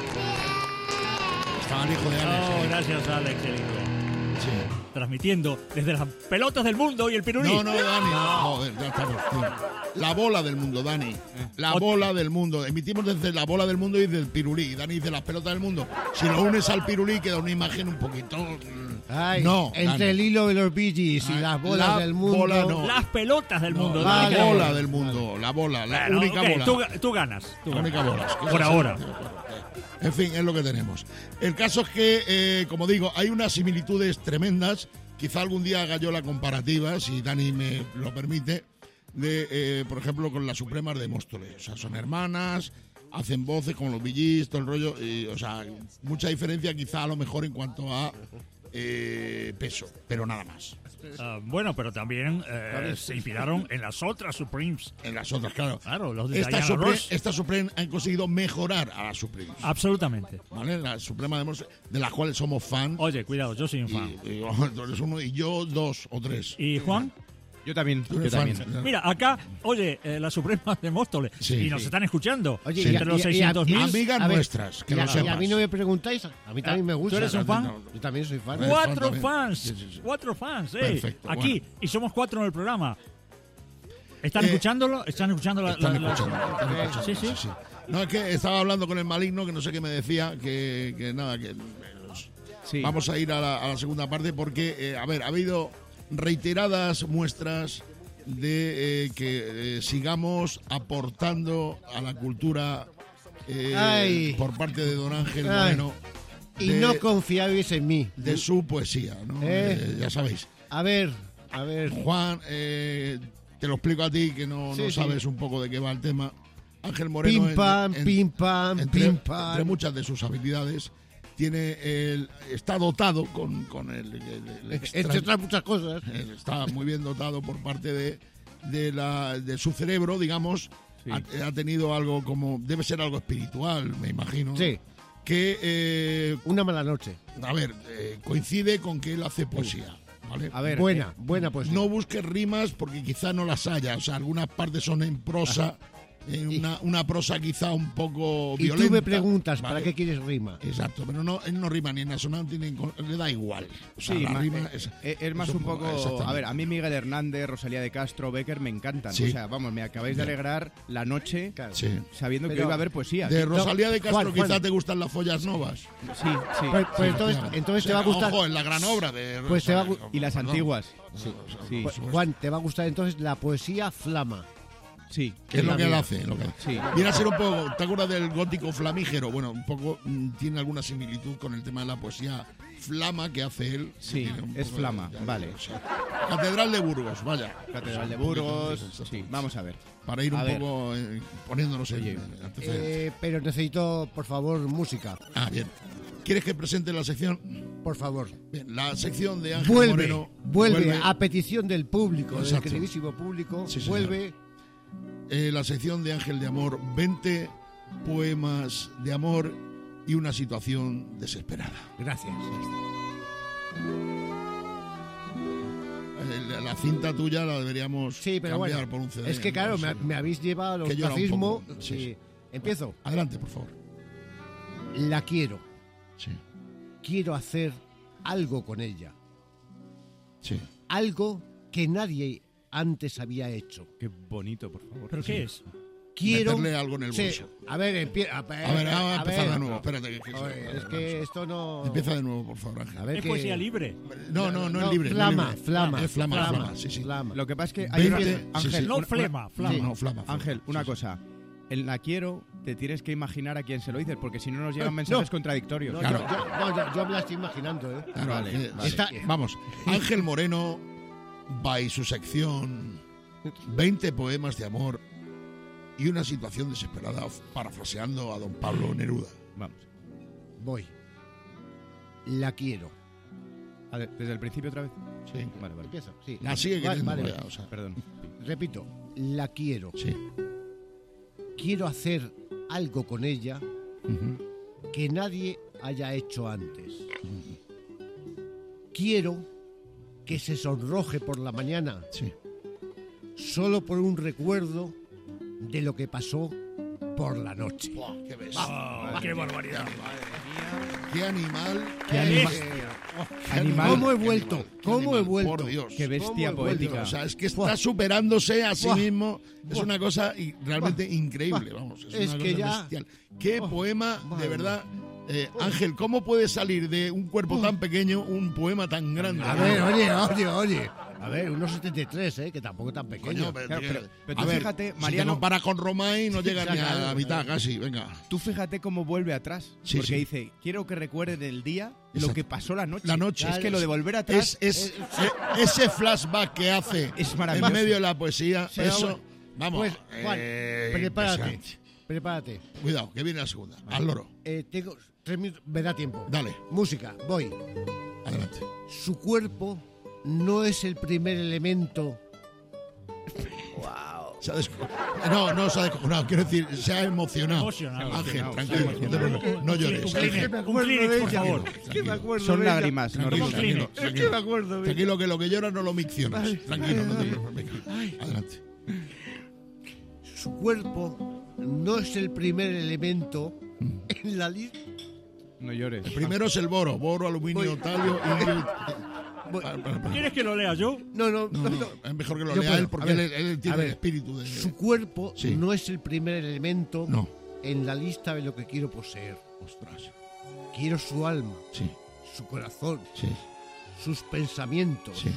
A: Estaba el hijo de Alex.
G: Oh,
A: eh.
G: gracias, Alex, querido.
A: Sí.
G: Transmitiendo desde las pelotas del mundo y el pirulí.
A: No, no, Dani. Joder, ya estamos. Sí. La bola del mundo, Dani. La
G: Ot-
A: bola del mundo. Emitimos desde la bola del mundo y del pirulí. Dani dice las pelotas del mundo. Si lo unes al pirulí queda una imagen un poquito... mm,
C: Ay,
A: no,
C: entre
A: Dani.
C: el hilo de los Bee Gees y
A: Ay,
C: las bolas
A: la
C: del mundo.
A: bola no.
G: Las pelotas del
A: No,
G: mundo.
A: la
G: Dani, que
A: bola
G: la-
A: del mundo. La bola. La
G: Bueno,
A: única
G: ok,
A: bola.
G: Tú, ga- tú ganas. Tú
A: La
G: ganas.
A: única bola. Es que
G: Por
A: eso
G: ahora.
A: es- En fin, es lo que tenemos. El caso es que, eh, como digo, hay unas similitudes tremendas. Quizá algún día haga yo la comparativa, si Dani me lo permite, de, eh, por ejemplo, con las Supremas de Móstoles. O sea, son hermanas, hacen voces como los Bee Gees, todo el rollo. Y, o sea, mucha diferencia quizá a lo mejor en cuanto a eh, peso, pero nada más.
G: Ah, bueno, pero también eh, se inspiraron en las otras Supremes.
A: En las otras, claro.
G: Claro, los de
A: Esta
G: Diana
A: Supreme,
G: Ross.
A: esta Supreme han conseguido mejorar a las Supremes.
G: Absolutamente.
A: ¿Vale? La Suprema de Móstoles, de las cuales somos fans.
G: Oye, cuidado, yo soy un fan.
A: Y, y, tú eres uno y yo dos o tres.
G: ¿Y Juan?
I: Yo también.
A: Tú
I: Yo
A: eres
I: también.
A: fan.
G: Mira, acá, oye, eh, las Supremas de Móstoles.
A: Sí.
G: y nos
A: Sí.
G: están escuchando.
C: Oye,
A: Sí.
C: y a-
G: Entre los
C: y a- y a-
G: seiscientos mil.
A: Amigas
C: a ver,
A: nuestras, que
C: y a,
A: lo
C: y a
A: sepas.
C: mí no me preguntáis, a mí también me gusta.
G: ¿Tú eres un fan?
C: Yo también soy fan.
A: Eres fan
G: Cuatro
A: también.
G: fans.
A: Sí, sí, sí.
G: Cuatro fans, eh.
A: Perfecto,
G: Aquí,
A: bueno.
G: y somos cuatro en el programa. ¿Están
A: Eh,
G: escuchándolo? ¿Están escuchando la,
A: Están
G: la- la-
A: escuchando, están escuchando,
G: Sí, sí.
A: sí, sí. No, es que estaba hablando con el maligno, que no sé qué me decía, que, que nada, que
I: Sí.
A: vamos a ir a la, a la segunda parte porque, eh, a ver, ha habido reiteradas muestras de eh, que eh, sigamos aportando a la cultura eh,
C: Ay.
A: por parte de don Ángel
C: Ay.
A: Moreno
C: Y
A: de,
C: no confiabais en mí.
A: de su poesía, ¿no?
C: Eh.
A: Eh, ya sabéis.
C: A ver, a ver.
A: Juan, eh, te lo explico a ti que no,
C: Sí,
A: no
C: sí.
A: sabes un poco de qué va el tema. Ángel Moreno,
C: Pim pam,
A: en- en-
C: pim pam,
A: entre,
C: pim pam.
A: entre muchas de sus habilidades, tiene el, está dotado con, con el, el- el extra-
C: Entre otras muchas cosas.
A: eh, está muy bien dotado por parte de, de, la, de su cerebro, digamos.
I: Sí.
A: Ha, ha tenido algo como, debe ser algo espiritual, me imagino.
C: Sí,
A: Que, eh,
C: una mala noche.
A: a ver, eh, coincide con que él hace poesía. ¿Vale?
I: A ver.
C: Buena, buena pues.
A: No busques rimas porque quizá no las haya. O sea, algunas partes son en prosa, en una, una prosa quizá un poco
C: Y
A: violenta.
C: tú me preguntas, ¿para
A: ¿vale?
C: qué quieres rima?
A: Exacto, pero no, él no rima ni en asonante ni en con- le da igual. O sea,
I: Sí,
A: la
I: ma-
A: rima
I: eh,
A: es,
I: eh, es más
A: es
I: un poco...
A: exactamente.
I: A ver, a mí Miguel Hernández, Rosalía de Castro, Becker me encantan.
A: Sí.
I: O sea, vamos, me acabáis de
A: Bien.
I: alegrar la noche
A: Sí.
I: sabiendo que
C: Pero-
I: iba a haber poesía.
A: De
I: Sí,
A: Rosalía de Castro
C: Juan, Juan.
A: quizá te gustan las follas novas.
I: sí. sí.
C: Pues, pues entonces,
A: Efectivamente.
C: entonces
A: O
C: te va
A: sea,
C: a gustar.
A: Ojo, en la gran obra de
C: Pues te va a
A: Rosalía,
C: gu-
I: Y las
A: perdón.
I: antiguas.
A: Sí.
I: Sí,
C: Pues, Juan, te va a gustar entonces la poesía flama.
I: sí.
A: ¿Qué es lo
C: la
A: que él
C: mía.
A: hace? Lo que hace.
I: Sí.
A: Viene a ser un poco, ¿te acuerdas del gótico flamígero? Bueno, un poco mm, tiene alguna similitud con el tema de la poesía flama que hace él. que
I: Sí,
A: tiene un
I: es
A: poco
I: flama,
A: de-
I: vale.
A: o sea, Catedral de Burgos, vaya.
I: Catedral de
A: Un poquito
I: Burgos.
A: de eso,
I: Sí, vamos a ver.
A: Para ir
I: A
A: un
I: ver.
A: poco eh, poniéndonos en
I: Oye,
A: en antecedentes.
C: Eh, pero necesito, por favor, música.
A: Ah, bien. ¿Quieres que presente la sección?
C: Por favor.
A: Bien, la sección de Ángel
C: Vuelve,
A: Moreno.
C: vuelve, a petición del público, del
A: Exacto.
C: queridísimo público.
A: Sí, señor.
C: vuelve.
A: eh, la sección de Ángel de Amor. veinte poemas de amor y una situación desesperada.
C: Gracias.
A: Eh, La, la cinta tuya la deberíamos
C: Sí, pero
A: cambiar
C: bueno.
A: por un C D.
C: Es que, claro,
A: ¿no?
C: me,
A: Sí.
C: me habéis llevado al
A: Que llora un
C: ostracismo.
A: poco. Sí,
C: Sí.
A: sí.
C: Empiezo.
A: Adelante, por favor.
C: La quiero.
A: Sí,
C: Quiero hacer algo con ella.
A: sí.
C: Algo que nadie antes había hecho.
I: Qué bonito, por favor.
G: ¿Pero qué es?
C: quiero...
A: meterle algo en el
C: sí,
A: bolso.
C: a ver, empieza... A,
A: A ver, vamos a empezar
C: ver.
A: de nuevo. Espérate. Que, que
C: Oye,
A: se-
C: es que esto no...
A: Empieza de nuevo, por favor, Ángel.
C: A ver
G: Es
C: que-
G: poesía libre.
A: No, no, no,
C: No,
A: es libre. no es
C: flama,
A: libre.
C: flama,
A: Es flama,
C: flama,
A: flama, sí, sí.
C: flama.
I: Lo que pasa es que hay una...
A: veinte, sí,
I: Ángel,
A: sí.
G: No
I: una-
G: flema, flama.
A: No, no, flama. flama.
I: Ángel, una
A: Sí, sí.
I: cosa. En la quiero, te tienes que imaginar a quién se lo dices, porque si no nos llegan mensajes
C: no.
I: contradictorios.
C: No,
A: Claro.
C: yo, yo- no, yo- yo me la estoy imaginando, ¿eh?
A: Claro,
I: Vale,
A: que-
I: vale.
A: está- vamos, Ángel Moreno va y su sección veinte poemas de amor y una situación desesperada, parafraseando a don Pablo Neruda.
I: Vamos.
C: Voy. La quiero.
I: Vale, ¿desde el principio otra vez?
A: Sí.
I: Vale, vale.
C: Empiezo, sí.
A: La sigue
C: Vale,
A: queriendo,
C: vale.
A: vaya, o sea,
I: Perdón.
C: Repito, la quiero.
A: sí.
C: Quiero hacer algo con ella
A: Ujú.
C: que nadie haya hecho antes. Quiero que se sonroje por la mañana
A: Sí.
C: solo por un recuerdo de lo que pasó por la noche.
A: Buah, qué bestia.
G: Ah, ¡Qué barbaridad!
A: Qué animal.
C: Qué
A: anima-
I: Animal.
C: ¿Cómo he vuelto?
A: animal, qué
C: ¿Cómo he
A: animal,
C: vuelto?
A: Por Dios.
I: Qué bestia
C: ¿Cómo he vuelto?
I: poética.
A: O sea, es que
C: Buah.
A: está superándose a sí
C: Buah.
A: mismo. Es
C: Buah.
A: una cosa y realmente
C: Buah.
A: increíble,
C: Buah.
A: vamos. Es,
C: Es
A: una
C: que
A: cosa
C: ya-
A: bestial. Qué
C: Buah.
A: poema,
C: Madre
A: de verdad. Eh,
C: Buah.
A: Ángel, ¿cómo puede salir de un cuerpo
C: Buah.
A: tan pequeño un poema tan grande?
C: A ver, oye, oye, oye. A ver, unos setenta y tres, ¿eh? Que tampoco tan pequeño.
A: Coño, pero,
I: Claro,
A: que-
I: pero- pero
A: a
I: tú
A: ver,
I: fíjate,
A: si
I: Mariano-
A: te comparas con Romay no llega ni a
C: Claro,
A: la mitad
C: claro.
A: casi, venga.
I: Tú fíjate cómo vuelve atrás.
A: Sí,
I: porque
A: sí.
I: dice, quiero que recuerden el día lo
A: Exacto.
I: que pasó la noche.
A: La noche.
I: Es que lo de volver atrás
A: Es, es, e- ese flashback que hace
I: Es maravilloso.
A: en medio de la poesía,
C: Sí,
A: eso,
C: bueno.
A: vamos,
C: Pues, Juan,
A: eh,
C: prepárate.
A: impresionante.
C: Prepárate.
A: Cuidado, que viene la segunda. Al loro.
C: Eh, tengo tres minutos. Me da tiempo.
A: Dale,
C: Música, voy.
A: adelante.
C: Su cuerpo no es el primer elemento.
A: Se ha desco- no, no se ha descojonado, quiero decir, se ha emocionado.
G: Emocionado.
A: Ángel,
I: Se ha
A: tranquilo,
I: emocionado.
A: no te preocupes, no llores.
G: Un
A: Ángel.
G: Kleenex, un Kleenex, por favor.
A: Tranquilo,
I: Son lágrimas, no
A: tranquilo,
I: risas.
A: tranquilo,
G: Es que
A: tranquilo.
C: me acuerdo,
A: Tranquilo, que lo que lloras no lo miccionas. Tranquilo, no te preocupes. Venga, adelante.
C: Su cuerpo no es el primer elemento en la lista.
I: No llores.
A: Primero es el boro, boro, aluminio, talio y...
C: Voy.
A: Para, para, para.
G: ¿Quieres que lo lea yo?
C: No, no,
A: No,
C: no.
A: no,
C: no.
A: es mejor que lo
C: Yo
A: lea
C: puedo.
A: él porque
C: A ver,
A: él, él tiene
C: a ver.
A: el espíritu de...
C: Su cuerpo
A: Sí.
C: no es el primer elemento
A: No.
C: en la lista de lo que quiero poseer.
A: Ostras.
C: Quiero su alma,
A: Sí,
C: su corazón,
A: sí,
C: sus pensamientos,
A: sí,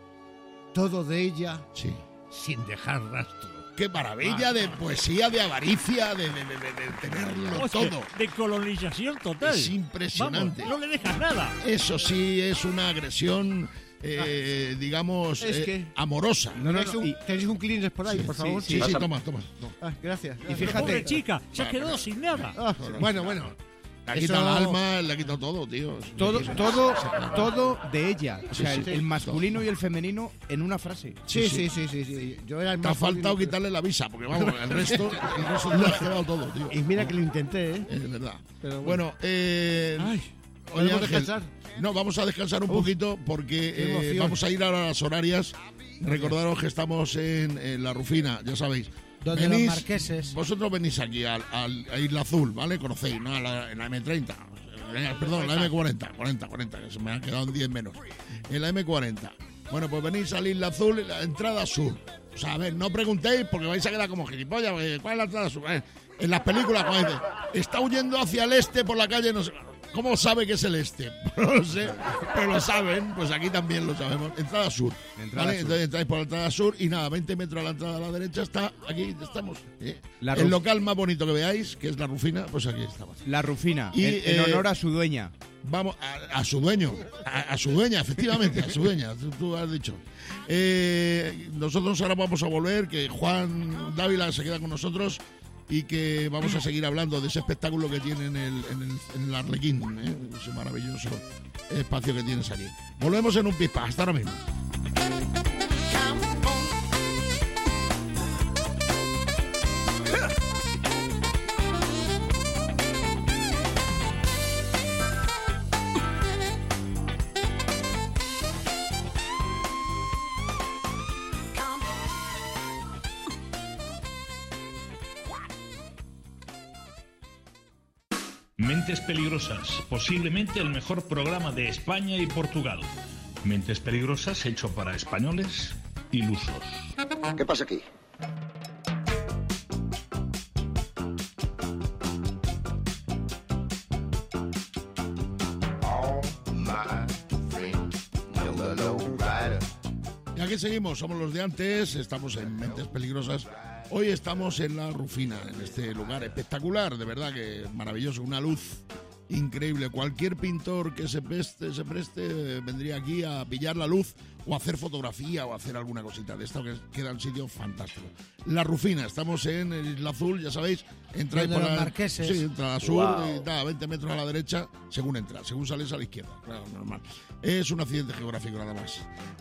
C: todo de ella
A: sí.
C: sin dejar rastro.
A: Qué maravilla de poesía, de avaricia, de, de, de- de- de tenerlo
G: Hostia,
A: todo.
G: de colonización total.
A: Es impresionante.
G: Vamos, no le dejas nada.
A: Eso sí es una agresión, eh, digamos,
C: Es
A: eh,
C: que-
A: amorosa.
I: No, no,
C: ¿Tenéis
I: no.
C: un,
I: y-
C: ¿tenéis un Kleenex por ahí,
I: Sí,
C: por
I: sí,
C: favor?
A: Sí, sí, toma, toma. toma.
C: Ah, gracias.
I: Y fíjate-
G: Pobre chica, se ha quedado sin nada.
C: Ah, bueno, bueno.
A: Le ha
C: Eso-
A: quitado el alma, le ha quitado todo, tío.
I: Todo, todo, todo de ella. O sea,
A: Sí,
I: el,
A: sí.
I: el masculino y el femenino en una frase.
C: Sí, sí, sí, sí, sí. Yo era el
A: Te ha
C: más
A: faltado
C: masculino.
A: quitarle la visa, porque vamos, el resto, el resto te lo has quedado todo, tío.
C: Y mira que lo intenté, ¿eh?
A: Es verdad.
C: Pero
A: bueno, eh,
C: Ay,
A: oye,
C: ¿podemos
A: Ángel,
C: descansar?
A: no, vamos a descansar un poquito porque
C: qué
A: eh,
C: emoción.
A: vamos a ir ahora a las horarias. Recordaros que estamos en, en La Rufina, ya sabéis.
H: Donde los marqueses.
A: Vosotros venís aquí al, al- a Isla Azul, ¿vale? Conocéis, ¿no? A la, en la eme treinta. Eh, Perdón, la eme cuarenta. cuarenta, cuarenta, que se me han quedado en diez menos. En la eme cuarenta. Bueno, pues venís al Isla Azul, la entrada sur. O sea, a ver, no preguntéis porque vais a quedar como gilipollas. porque ¿cuál es la entrada sur? Eh, En las películas, cuando dice, está huyendo hacia el este por la calle, no sé. ¿Cómo sabe que es el este? No lo sé, pero lo saben, pues aquí también lo sabemos. Entrada sur.
I: Entrada
A: ¿vale?
I: sur.
A: Entonces entráis por la entrada sur y nada, veinte metros a la entrada a la derecha está, aquí estamos. ¿eh?
I: La
A: El
I: Ruf-
A: local más bonito que veáis, que es La Rufina, pues aquí estamos.
I: La Rufina,
A: Y,
I: en, en
A: eh,
I: honor a su dueña.
A: Vamos a, a su dueño, a, a su dueña, efectivamente, a su dueña, tú, tú has dicho. Eh, nosotros ahora vamos a volver, que Juan Dávila se queda con nosotros y que vamos a seguir hablando de ese espectáculo que tiene en el, en el, en el Arlequín, ¿eh? Ese maravilloso espacio que tienes allí. Volvemos en un pispa, hasta ahora mismo.
J: Mentes Peligrosas, posiblemente el mejor programa de España y Portugal. Mentes Peligrosas hecho para españoles ilusos.
B: ¿Qué pasa aquí?
A: aquí seguimos, somos los de antes, estamos en Mentes Peligrosas. Hoy estamos en La Rufina, en este lugar espectacular, de verdad que maravilloso, una luz increíble. Cualquier pintor que se preste, se preste vendría aquí a pillar la luz o a hacer fotografía o a hacer alguna cosita de esto, que quedan sitios fantásticos. La Rufina, estamos en el Isla Azul, ya sabéis, entráis por
H: los
A: la,
H: Marqueses.
A: Sí, entra a la sur,
H: Wow.
A: y da veinte metros a la derecha, según entras, según sales a la izquierda, claro, normal. Es un accidente geográfico nada más.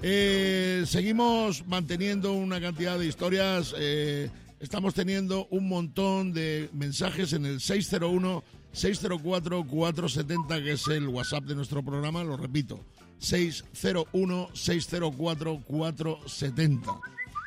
A: Eh, seguimos manteniendo una cantidad de historias, eh, estamos teniendo un montón de mensajes en el seis cero uno, seis cero cuatro, cuatro siete cero, que es el WhatsApp de nuestro programa, lo repito, seis cero uno, seis cero cuatro, cuatro siete cero.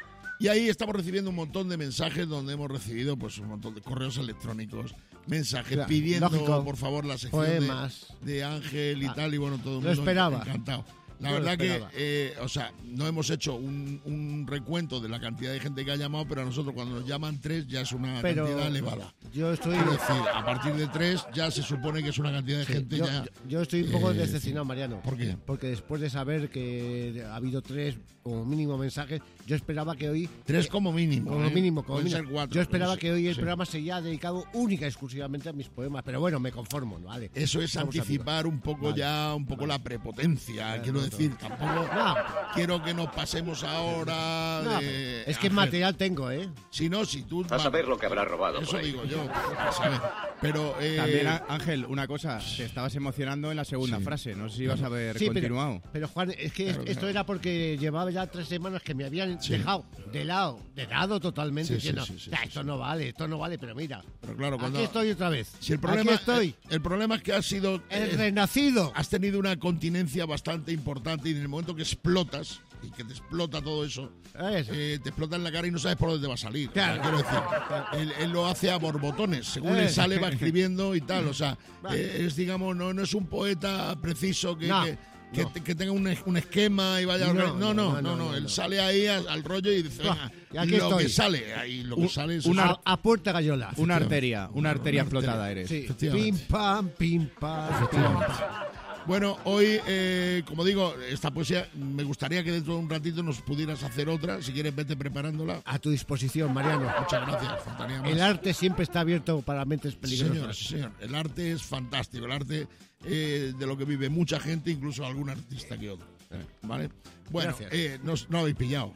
A: Y ahí estamos recibiendo un montón de mensajes donde hemos recibido pues un montón de correos electrónicos, mensajes
C: Claro,
A: pidiendo
C: lógico.
A: por favor la sección
C: Poemas.
A: de, de Ángel y
C: Ah,
A: tal, y bueno, todo el
C: lo
A: mundo
C: esperaba.
A: encantado. La
C: Yo lo
A: verdad que,
C: esperaba.
A: eh, o sea, no hemos hecho un, un recuento de la cantidad de gente que ha llamado, pero a nosotros cuando nos llaman tres ya es una
C: Pero
A: cantidad elevada.
C: Yo estoy...
A: Quiero decir, a partir de tres ya se supone que es una cantidad de
C: Sí,
A: gente
C: yo,
A: ya...
C: yo- yo estoy un poco
A: eh,
C: decepcionado, Mariano.
A: ¿Por qué?
C: Porque después de saber que ha habido tres como mínimo mensajes, yo esperaba que hoy...
A: Tres como mínimo.
C: Como
A: ¿eh?
C: mínimo, como
A: Pueden
C: mínimo.
A: ser cuatro,
C: Yo esperaba
A: pero
C: que hoy el
A: sí.
C: programa se haya dedicado única y exclusivamente a mis poemas, pero bueno, me conformo, ¿vale?
A: Eso es
C: Vamos
A: anticipar un poco
C: Vale.
A: ya, un poco la prepotencia,
C: Vale,
A: quiero
C: no,
A: decir,
C: no.
A: tampoco
C: No.
A: quiero que nos pasemos ahora
C: No,
A: de...
C: es que
A: Ángel,
C: material tengo, ¿eh?
A: Si no, si tú...
B: A saber lo que habrá robado
A: Eso
B: por ahí.
A: digo yo, a saber. Pero... Eh,
I: También, Á- Ángel, una cosa, te estabas emocionando en la segunda
A: Sí.
I: frase, no sé si ibas a haber
C: Sí,
I: continuado.
C: pero, pero Juan, es que
A: Claro,
C: esto
A: claro.
C: era porque llevaba ya tres semanas que me habían
A: Sí.
C: dejado de lado, de lado totalmente,
A: Sí, sí,
C: diciendo,
A: sí, sí,
C: "Ya,
A: sí,
C: esto
A: sí.
C: no vale, esto no vale", pero mira,
A: Pero claro, cuando...
C: aquí estoy otra vez.
A: Si el problema,
C: aquí estoy,
A: El, el problema es que has sido...
C: el
A: eh,
C: renacido.
A: has tenido una continencia bastante importante y en el momento que explotas y que te explota todo eso,
C: Eso.
A: eh, te explota en la cara y no sabes por dónde te va a salir.
C: Claro.
A: O sea, quiero decir, él, él lo hace a borbotones, según
C: Eh.
A: le sale va escribiendo y tal. O sea,
C: Vale.
A: eh, es digamos, no, no es un poeta preciso que,
C: No,
A: que, que
C: no.
A: te- que tenga un, un esquema y vaya...
C: No,
A: No, no, no,
C: no, no, no,
A: él
C: no.
A: sale ahí al, al rollo y dice,
C: No,
A: venga,
C: y aquí
A: lo
C: estoy.
A: que sale, ahí lo que
I: Un-
A: sale es...
I: una-
C: a, a puerta gallola.
I: Una arteria, una arteria
A: Una
I: explotada
A: arteria.
I: eres.
C: Sí,
A: efectivamente.
C: pim pam, pim pam, pim pam.
A: Bueno, hoy, eh, como digo, esta poesía, me gustaría que dentro de un ratito nos pudieras hacer otra. Si quieres, vete preparándola.
C: A tu disposición, Mariano.
A: Muchas gracias, faltaría más.
C: El arte siempre está abierto para mentes
A: Sí,
C: peligrosas.
A: señor, sí, señor. El arte es fantástico. El arte eh, de lo que vive mucha gente, incluso algún artista que otro. ¿Vale? Bueno,
C: Gracias.
A: eh, no, no habéis pillado.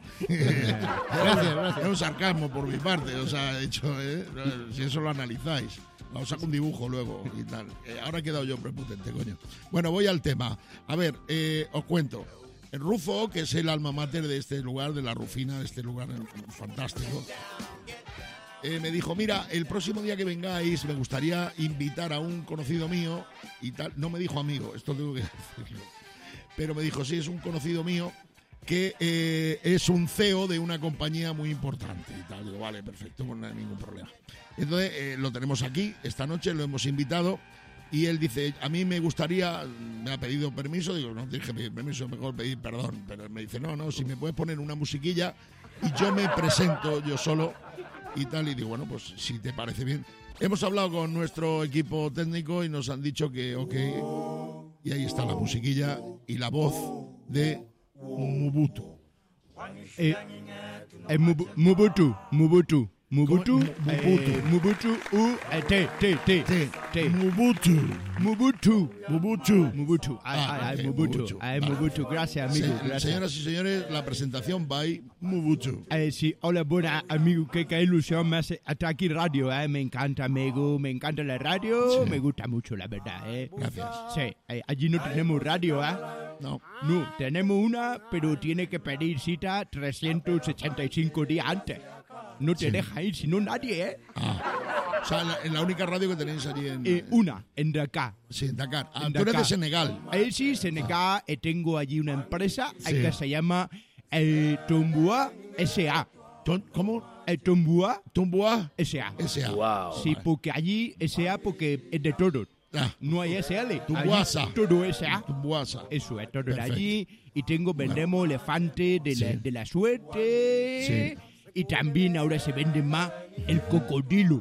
C: Gracias, gracias.
A: Es un sarcasmo por mi parte. O sea, he hecho, eh, si eso lo analizáis. Os saco un dibujo luego y tal. Eh, ahora he quedado yo prepotente, coño. Bueno, voy al tema. A ver, eh, os cuento. El Rufo, que es el alma mater de este lugar, de La Rufina, de este lugar eh, fantástico, eh, me dijo, mira, el próximo día que vengáis me gustaría invitar a un conocido mío y tal. No me dijo amigo, esto tengo que decirlo. Pero me dijo, sí, es un conocido mío que eh, es un C E O de una compañía muy importante y tal. Digo, vale, perfecto, pues no hay ningún problema. Entonces eh, lo tenemos aquí, esta noche lo hemos invitado y él dice, a mí me gustaría, me ha pedido permiso, digo, no tienes que pedir permiso, mejor pedir perdón, pero él me dice, no, no, si me puedes poner una musiquilla y yo me presento yo solo y tal, y digo, bueno, pues si te parece bien. Hemos hablado con nuestro equipo técnico y nos han dicho que ok, y ahí está la musiquilla y la voz de Mubutu.
I: Eh, eh, Mubu- Mubutu, Mubutu, Mubutu,
A: ¿Cómo? Mubutu.
I: eh, Mubutu, U, eh, T, T, T,
A: T.
I: T.
A: Mubutu.
I: Mubutu,
A: Mubutu.
I: Mubutu, ay,
A: Ah,
I: ay, ay,
A: ok,
I: Mubutu,
A: Mubutu.
I: ay,
A: Vale.
I: Mubutu, gracias, amigo,
A: Se-
I: gracias.
A: señoras y señores, la presentación by Mubutu.
I: Eh, sí, hola, buena, amigo, qué, qué ilusión me hace estar aquí en radio, eh, me encanta, amigo, me encanta la radio,
A: Sí.
I: me gusta mucho, la verdad, eh.
A: Gracias.
I: Sí, eh, allí no tenemos radio, eh.
A: No.
I: No, tenemos una, pero tiene que pedir cita trescientos sesenta y cinco días antes. No te
A: Sí.
I: deja ir, sino nadie, ¿eh?
A: Ah. O sea, en la, en la única radio que tenéis allí en...
I: Eh, una, en Dakar.
A: sí, en Dakar. Ah,
I: en
A: tú eres de
I: Dakar.
A: Senegal.
I: Eh, sí, Senegal, eh, tengo allí una empresa eh,
A: Sí.
I: que se llama eh, Tombua S A.
A: Ton- ¿Cómo?
I: Eh, Tombua
A: Tumboa
I: S A.
A: S A.
B: Wow.
I: Sí, porque allí S A porque es de todo.
A: Ah,
I: No hay S L.
A: Tumbuasa.
I: Allí todo S A.
A: Tumboasa.
I: Eso es todo de
A: Perfecto.
I: allí. Y tengo, vendemos elefantes de, la,
A: Sí.
I: de la suerte.
A: Sí.
I: Y también ahora se vende más el cocodrilo.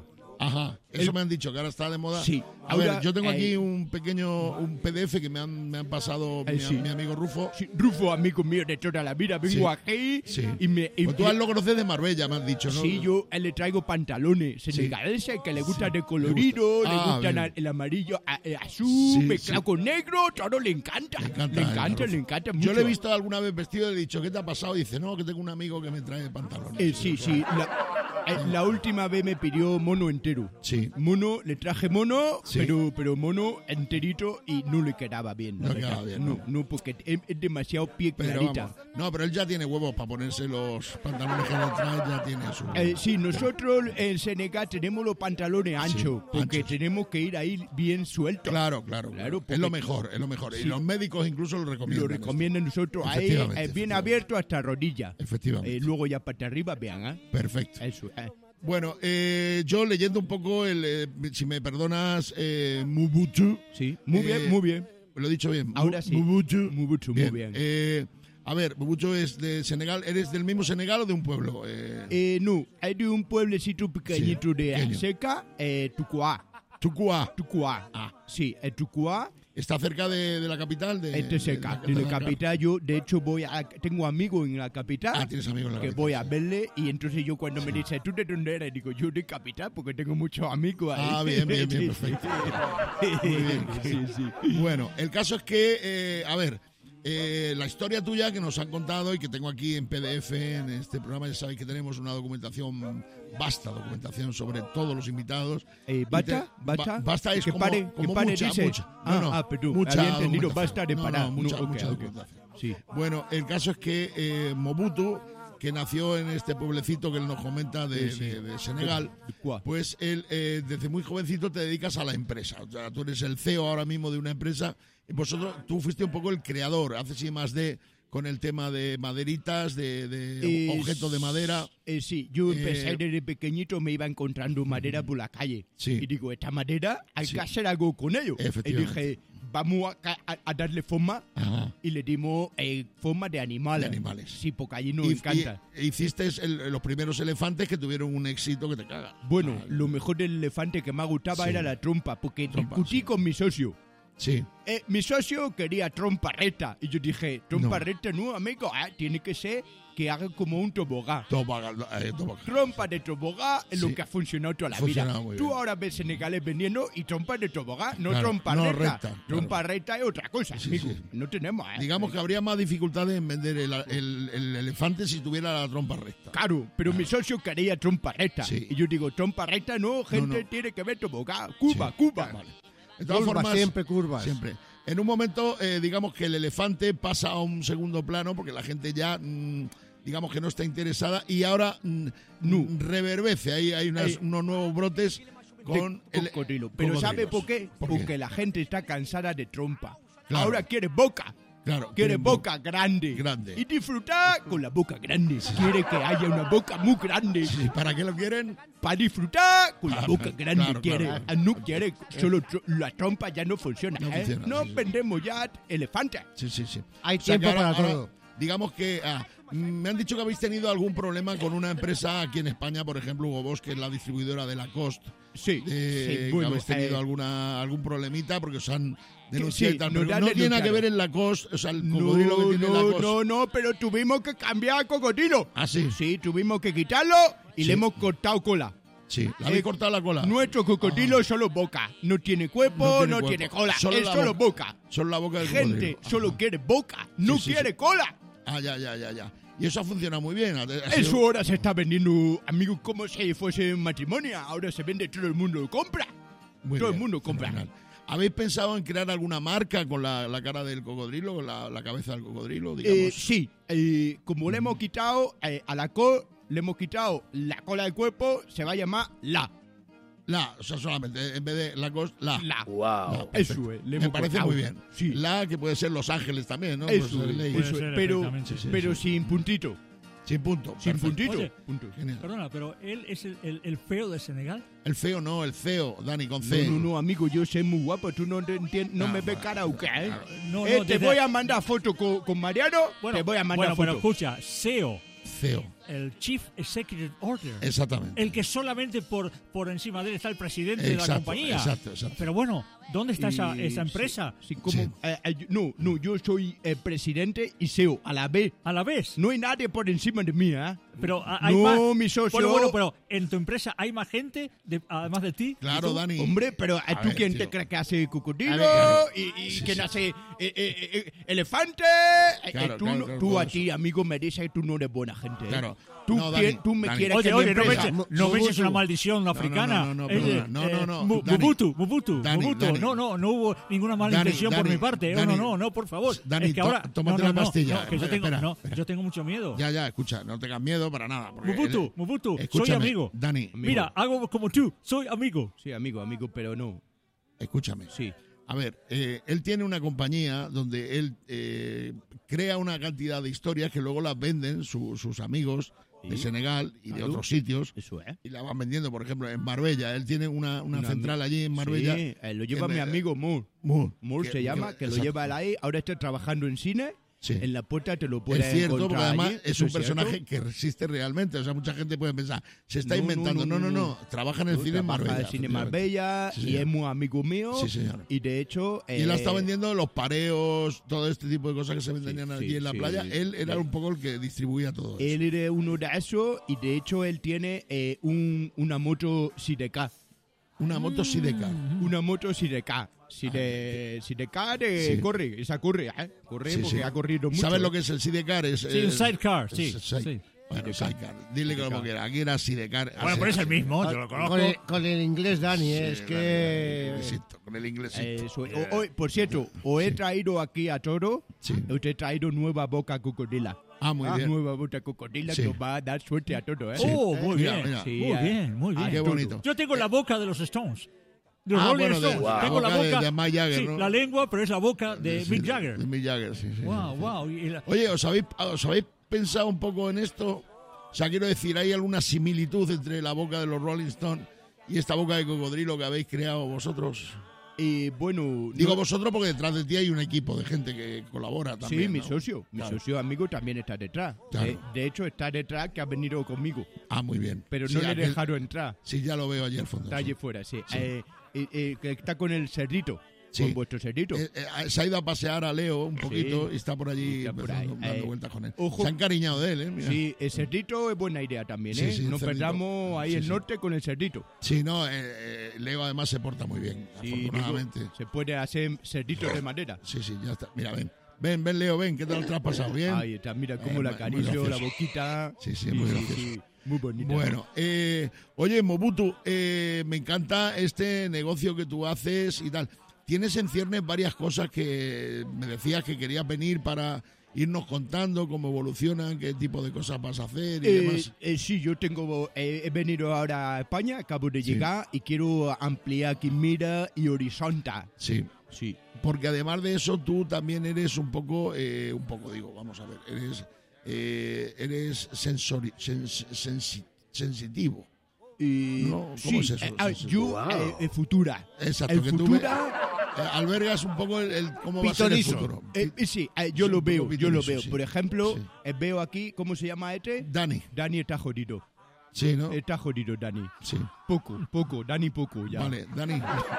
A: Ajá, eso
I: El-
A: me han dicho, que ahora está de moda.
I: Sí,
A: A
I: ahora,
A: ver, yo tengo aquí
I: eh,
A: un pequeño un P D F que me han, me han pasado
I: Eh,
A: mi,
I: sí.
A: mi amigo Rufo.
I: Sí, Rufo, amigo mío de toda la vida, vengo
A: Sí.
I: aquí
A: Sí.
I: y me... y
A: Pues tú
I: me-
A: lo conoces de Marbella, me han dicho, ¿no?
I: Sí, yo a él le traigo pantalones senegaleses que le gustan de colorido,
A: gusta.
I: le
A: Ah,
I: gustan
A: bien.
I: a- el amarillo, a- eh, azul,
A: Sí,
I: mezclado
A: sí.
I: con negro, todo le encanta.
A: Le encanta,
I: le
A: el
I: encanta,
A: Rufo.
I: le encanta mucho.
A: Yo le he visto alguna vez vestido y le he dicho, ¿qué te ha pasado? Y dice, no, que tengo un amigo que me trae pantalones.
I: Eh, sí, sí. La, eh, la última vez me pidió mono entero.
A: Sí.
I: Mono, le traje mono,
A: Sí.
I: pero, pero mono enterito y no le quedaba bien. la
A: No
I: verdad.
A: quedaba bien,
I: No,
A: ¿no?
I: no, porque es, es demasiado pie
A: Pero
I: clarita.
A: vamos, no, pero él ya tiene huevos para ponerse los pantalones que le trae, ya tiene su...
I: Eh, sí, nosotros en Senegal tenemos los pantalones anchos, porque
A: anchos.
I: tenemos que ir ahí bien sueltos.
A: Claro, claro,
I: Claro,
A: es lo
I: porque-
A: mejor, es lo mejor. Y
I: Sí.
A: los médicos incluso lo recomiendan.
I: Lo recomiendan nosotros ahí,
A: Efectivamente,
I: eh, bien
A: efectivamente.
I: abierto hasta rodilla.
A: Efectivamente.
I: Eh, luego ya para arriba, vean, ¿eh?
A: Perfecto.
I: Eso, eh.
A: Bueno, eh, yo leyendo un poco, el, eh, si me perdonas, eh, Mobutu.
I: Sí, muy
A: Eh,
I: bien, muy bien.
A: Lo he dicho bien.
I: Ahora
A: Mu-
I: sí.
A: Mobutu.
I: Mobutu, muy bien.
A: Eh, a ver, Mobutu es de Senegal. ¿Eres del mismo Senegal o de un pueblo? Eh,
I: Eh, no, es de un pueblecito pequeñito
A: Sí,
I: de
A: pequeño.
I: Seca, eh, Tucuá.
A: Tucua.
I: Tucuá.
A: Ah.
I: Sí, el Tucuá,
A: ¿Está cerca de, de la capital? De,
I: este Seca.
A: de
I: De
A: la-
I: la capital yo, de hecho, voy a, tengo amigos en la capital.
A: Ah, tienes amigos en la
I: que
A: capital,
I: voy a
A: sí.
I: verle y entonces yo cuando me dice, ¿tú de dónde eres? Digo, yo de capital porque tengo muchos amigos ahí.
A: Ah, bien, bien, bien,
I: Sí,
A: perfecto.
I: sí.
A: Muy bien.
I: Sí, sí.
A: Bueno, el caso es que, eh, a ver, eh, la historia tuya que nos han contado y que tengo aquí en P D F en este programa, ya sabéis que tenemos una documentación, vasta documentación sobre todos los invitados.
I: Eh,
A: Y
I: ¿Basta?
A: te-
I: ¿Basta?
A: ba- basta es
I: que
A: como,
I: pare,
A: como
I: que pare,
A: mucha,
I: dice.
A: mucha.
I: Ah,
A: No, no,
I: ah, perdón,
A: mucha
I: había entendido,
A: documentación.
I: basta de
A: No,
I: parar.
A: no, mucha,
I: No, ok,
A: mucha
I: ok.
A: documentación.
I: Sí.
A: Bueno, el caso es que eh, Mobutu, que nació en este pueblecito que él nos comenta de,
I: Sí, sí.
A: de- de Senegal,
I: ¿De cuál?
A: pues él eh, desde muy jovencito te dedicas a la empresa. O sea, tú eres el C E O ahora mismo de una empresa. Y vosotros, tú fuiste un poco el creador, haces I más D con el tema de maderitas, de, de
I: Eh,
A: objetos de madera.
I: Eh, sí, yo empecé
A: Eh,
I: desde pequeñito, me iba encontrando madera por la calle.
A: Sí.
I: Y digo, esta madera hay
A: Sí.
I: que hacer algo con ello. Y
A: Efectivamente.
I: dije, vamos a, a- a darle forma.
A: Ajá.
I: Y le dimos eh, forma de animales.
A: De animales.
I: Sí, porque allí nos
A: Y-
I: encanta.
A: y- hiciste el- los primeros elefantes que tuvieron un éxito que te caga.
I: Bueno,
A: Ah,
I: lo mejor del elefante que me gustaba
A: Sí.
I: era la trompa, porque
A: Trompa,
I: discutí
A: sí.
I: con mi socio.
A: Sí.
I: Eh, mi socio quería trompa recta. Y yo dije, trompa
A: No.
I: recta no, amigo. ah, tiene que ser que haga como un tobogán.
A: Toma, eh, toma.
I: Trompa de tobogán es
A: Sí.
I: lo que ha funcionado toda la
A: Funcionado
I: vida.
A: muy
I: Tú
A: bien.
I: ahora ves senegales vendiendo y trompa de tobogán, no
A: Claro,
I: trompa
A: no
I: recta.
A: recta, claro.
I: Trompa recta es otra cosa,
A: Sí,
I: amigo.
A: sí.
I: No tenemos, ¿eh?
A: Digamos que habría más dificultades en vender el, el- el elefante si tuviera la trompa recta.
I: Claro, pero mi socio quería trompa recta.
A: Sí.
I: Y yo digo, trompa recta no, gente
A: no.
I: tiene que ver tobogán. Cuba,
A: Sí.
I: Cuba.
A: Vale. De todas
C: Curvas,
A: formas,
C: siempre curvas.
A: Siempre. En un momento, eh, digamos que el elefante pasa a un segundo plano porque la gente ya, mm, digamos que no está interesada y ahora mm, mm, reverbece. Ahí hay unas-
I: Ahí.
A: unos nuevos brotes con
I: de
A: el
I: cocodrilo. Pero ¿sabe
A: cocodrilos.
I: por qué?
A: ¿Por qué?
I: Porque la gente está cansada de trompa.
A: Claro.
I: Ahora quiere boca.
A: Claro,
I: Quiere
A: quieren
I: boca grande.
A: Grande.
I: Y disfrutar con la boca grande. Quiere que haya una boca muy grande.
A: Sí, ¿para qué lo quieren?
I: Para disfrutar con la
A: Ah,
I: boca
A: claro,
I: grande.
A: claro,
I: quiere.
A: claro.
I: Ah, No quiere. Solo tro- la trompa ya no funciona.
A: No
I: ¿eh?
A: funciona,
I: No
A: sí, sí.
I: vendemos ya elefantes.
A: Sí, sí, sí.
C: Hay
A: O sea, que
C: tiempo
A: ahora-
C: para
A: ahora,
C: todo.
A: Digamos que ah, mm, me han dicho que habéis tenido algún problema con una empresa aquí en España, por ejemplo, Hugo Boss, que es la distribuidora de Lacoste.
I: Sí,
A: Eh,
I: sí,
A: que
I: bueno,
A: habéis tenido
I: eh,
A: alguna algún problemita porque os han denunciado
I: sí,
A: y tal,
I: nos
A: pero
I: han
A: no tiene nada que
I: denunciado.
A: ver el Lacoste, o sea, el
I: No,
A: cocodrilo que tiene
I: no,
A: Lacoste.
I: no, no, pero tuvimos que cambiar a cocodrilo.
A: Ah, sí.
I: Sí, tuvimos que quitarlo y
A: Sí.
I: le hemos cortado cola.
A: Sí, le habéis
I: Eh,
A: cortado la cola.
I: Nuestro cocodrilo es solo boca. No tiene cuerpo,
A: No
I: no
A: tiene
I: tiene,
A: cuerpo.
I: cola.
A: Solo
I: es
A: la
I: solo
A: boca.
I: boca.
A: Son la boca del
I: Gente
A: cocodrilo.
I: solo
A: Ajá.
I: quiere boca, no
A: Sí, sí,
I: quiere
A: sí.
I: cola.
A: Ah, ya, ya, ya, ya. Y eso ha funcionado muy bien. Ha- ha
I: En
A: sido-
I: su hora se está vendiendo, amigos, como si fuese un matrimonio. Ahora se vende, todo el mundo lo compra.
A: Muy
I: todo el
A: bien,
I: mundo compra.
A: fenomenal. ¿Habéis pensado en crear alguna marca con la, la cara del cocodrilo, con la, la cabeza del cocodrilo, digamos?
I: Eh, sí, eh, como le hemos quitado eh, a la cola, le hemos quitado la cola del cuerpo, se va a llamar la.
A: La, o sea, solamente, en vez de Lacoste, la.
I: La.
D: Wow.
A: La,
I: Eso
A: perfecto.
I: es, le
A: Me
I: hemos
A: parece
I: cortado.
A: muy bien.
I: Sí.
A: La, que puede ser Los Ángeles también, ¿no?
I: Eso,
A: Pues,
I: es,
A: leí.
G: Puede
I: eso
G: ser,
I: es, pero,
G: perfectamente, sí,
I: pero
A: sí.
I: sin puntito.
A: Sin punto.
I: Sin
A: perfecto.
I: puntito.
G: Oye,
I: Punto.
A: Genial.
G: Perdona, pero él es el, el- el feo de Senegal.
A: El feo no, el C E O, Dani, con C.
I: No, no, no, amigo, yo soy muy guapo, tú no, te entien- no
A: Ah,
I: me ves
A: vale.
I: cara o qué, ¿eh?
G: No,
I: Eh,
G: no,
I: te
G: desde-
I: voy a mandar foto con, con Mariano, te voy a mandar
G: bueno, pero
I: foto.
G: escucha, S E O.
A: C E O.
G: el Chief Executive Order.
A: Exactamente.
G: El que solamente por, por encima de él está el presidente de la
A: Exacto,
G: compañía.
A: exacto, exacto.
G: Pero bueno, ¿dónde está esa,
I: Y-
G: esa empresa?
I: Sí, como,
A: Sí.
I: eh, eh, no, no, yo soy el presidente y C E O a la vez.
G: A la vez.
I: No hay nadie por encima de mí, ¿eh?
G: Pero a- hay
I: No,
G: más.
I: mi socio.
G: Bueno, bueno, pero en tu empresa hay más gente, de- además de ti.
A: Claro,
I: ¿Tú?
A: Dani.
I: Hombre, pero ¿a
A: A
I: ¿tú
A: ver,
I: quién
A: tío.
I: te crees que hace cocodrilo
A: A ver, claro.
I: y, y
A: Sí,
I: quién
A: sí.
I: hace eh, eh, eh, elefante? Eh,
A: Claro,
I: eh, tú
A: claro,
I: no-
A: claro,
I: tú
A: todo
I: a
A: eso.
I: ti, amigo, me dices que tú no eres buena gente. ¿eh?
A: Claro.
I: Tú,
A: No,
I: quie-
A: Dani,
I: tú me
A: Dani.
I: quieres
G: Oye,
I: que
G: oye,
I: mi
G: no me
I: empresa...
G: eches,
A: Mu-
G: no me eches
A: Mobutu.
G: una maldición africana.
A: No, no, no, no,
G: Eh,
A: perdona. No,
G: eh,
A: no, no,
G: Mu-
A: Dani.
G: Mobutu, Mobutu,
A: Dani,
G: Mobutu.
A: Dani.
G: No, no, no hubo ninguna mala
A: Dani,
G: intención por
A: Dani,
G: mi parte.
A: Dani.
G: no, no, no, por favor.
A: Dani,
G: es que
A: to-
G: ahora,
A: tómate
G: no, no,
A: la
G: no,
A: pastilla.
G: no, que yo tengo,
A: Espera,
G: no,
A: espera.
G: yo tengo mucho miedo.
A: Ya, ya, escucha, no tengas miedo para nada. porque
G: Mobutu,
A: él-
G: Mobutu, soy
A: Escúchame,
G: amigo.
A: Dani,
G: Mira, hago como tú, soy amigo.
I: Sí, amigo, amigo, pero no.
A: escúchame.
I: Sí.
A: A ver, eh, él tiene una compañía donde él eh, crea una cantidad de historias que luego las venden su- sus amigos de
I: Sí.
A: Senegal y de
I: Claro.
A: otros sitios
I: Eso es.
A: y la van vendiendo, por ejemplo, en Marbella. Él tiene una, una
I: Una
A: central
I: ami-
A: allí en Marbella.
I: Sí, eh, lo lleva
A: que
I: mi
A: me-
I: amigo Moore.
A: Moore.
I: Moore
A: Que-
I: se llama, que lo
A: exacto.
I: lleva él ahí. Ahora está trabajando en cine.
A: Sí.
I: En la puerta te lo puedes
A: Es cierto, porque
I: encontrar
A: además
I: allí.
A: es
I: Eso
A: un personaje
I: cierto.
A: que existe realmente. O sea, mucha gente puede pensar, se está
I: No, no,
A: inventando. No, no, no.
I: no, no.
A: Trabaja en el
I: No,
A: cine en
I: trabaja
A: Marbella.
I: en cine en
A: efectivamente.
I: Marbella
A: Sí,
I: y
A: señor.
I: es muy amigo mío.
A: Sí, señor.
I: Y de hecho...
A: Y él ha
I: eh,
A: estado vendiendo los pareos, todo este tipo de cosas que se vendían
I: sí,
A: allí en la
I: sí,
A: playa.
I: sí.
A: Él era
I: Sí.
A: un poco el que distribuía todo eso.
I: Él era uno de esos y de hecho él tiene eh, un, una moto Sidecar.
A: Una moto Sidecar.
I: Una moto Sidecar. Side, Sidecar de
A: Sí.
I: corre, esa corre, ¿eh? Corre
A: Sí,
I: porque
A: sí.
I: ha corrido mucho.
A: ¿Sabes
I: ¿eh?
A: lo que es el Sidecar? Es,
G: Sí, un
A: es-
G: sidecar,
A: es-
G: sí,
A: es side-
G: sí.
A: Bueno,
I: Sidecar.
A: sidecar. Dile como quiera. Aquí era Sidecar.
G: Bueno,
A: así,
G: pero es el
A: así.
G: mismo, yo lo
C: Con
G: conozco.
C: el, con el inglés, Dani,
A: Sí,
C: es
A: Dani,
C: que...
A: Dani, inglesito, con el inglesito.
I: Eso, o- o- por cierto, os he traído aquí a Toro,
A: Sí.
I: os he traído nueva boca cocodrila.
A: Ah, muy bien.
I: Nueva boca cocodrila
A: Sí.
I: que os va a dar suerte a todo, ¿eh?
G: Oh, muy
A: Mira,
G: bien,
A: mira.
I: Sí,
G: muy
I: ah,
G: bien, muy
I: ah,
G: bien.
A: Qué bonito.
G: Yo tengo la boca de los Stones. De los
A: Ah,
G: Rolling
A: bueno, de-
G: Stones.
A: la
G: Tengo la
A: boca de-
G: boca
A: de Mick Jagger,
G: sí,
A: ¿no?
G: la lengua, pero es la boca de
A: Sí,
G: Mick
A: de-
G: Jagger.
A: de Mick Jagger, sí, sí.
G: Wow,
A: sí.
G: wow. Y la-
A: Oye, ¿os habéis, ¿os habéis pensado un poco en esto? O sea, quiero decir, ¿hay alguna similitud entre la boca de los Rolling Stones y esta boca de cocodrilo que habéis creado vosotros?
I: Y bueno,
A: Digo
I: no-
A: vosotros porque detrás de ti hay un equipo de gente que colabora también.
I: sí, mi
A: ¿no?
I: socio, mi
A: Claro.
I: socio amigo también está detrás.
A: Claro.
I: De, de hecho, está detrás que ha venido conmigo,
A: Ah, muy bien.
I: pero
A: Sí,
I: no le
A: aquel-
I: dejaron entrar.
A: Sí, ya lo veo allí al fondo.
I: Está allí
A: sí.
I: fuera, sí.
A: Sí.
I: Eh, eh, eh, que está con el cerdito,
A: Sí.
I: con vuestro cerdito.
A: Eh, eh, se ha ido a pasear a Leo un poquito
I: Sí.
A: y está por allí
I: Está por
A: dando,
I: ahí.
A: dando
I: Eh,
A: vueltas con él.
I: ojo.
A: Se ha encariñado de él, ¿eh? Mira.
I: Sí, el cerdito es buena idea también,
A: Sí,
I: ¿eh?
A: sí, el
I: no
A: cerdito.
I: perdamos ahí
A: Sí,
I: el
A: sí.
I: norte con el cerdito.
A: Sí, no, eh, eh, Leo además se porta muy bien,
I: Sí,
A: afortunadamente.
I: digo, se puede hacer cerditos de madera.
A: Sí, sí, ya está. Mira, ven. Ven, ven, Leo, ven. ¿Qué tal te has pasado? ¿Bien?
I: Ahí está, mira cómo
A: Eh,
I: la
A: muy
I: acaricio, la
A: gracioso.
I: boquita.
A: Sí, sí, muy gracioso.
I: muy bonita.
A: Bueno, eh, oye, Mobutu, eh, me encanta este negocio que tú haces y tal. Tienes en ciernes varias cosas que me decías que querías venir para irnos contando cómo evolucionan, qué tipo de cosas vas a hacer y
I: Eh,
A: demás.
I: eh, sí, yo tengo, eh, he venido ahora a España, acabo de
A: Sí.
I: llegar y quiero ampliar aquí mira y horizonte.
A: Sí.
I: Sí.
A: Porque además de eso, tú también eres un poco, eh, un poco digo, vamos a ver, eres, eh, eres sensori, sens- sensi- sensitivo.
I: Y,
A: No, ¿cómo
I: sí,
A: es eso?
I: eh, ah,
A: Sí, sí.
I: yo, eh, eh, futura.
A: Exacto,
I: el
A: que tú
I: futura,
A: Eh, albergas un poco el, el- cómo va a ser el
C: Pitonizo.
A: futuro.
I: eh, eh, sí, eh, yo
A: Sí,
I: lo
A: un poco
I: veo, yo lo
A: pitonizo,
I: veo.
A: sí.
I: Por ejemplo,
A: Sí.
I: eh, veo aquí, ¿cómo se llama este?
A: Dani,
I: Dani está jodido.
A: sí, ¿no?
I: Está jodido, Dani.
A: Sí.
I: Poco, poco, Dani poco, ya.
A: Vale, Dani.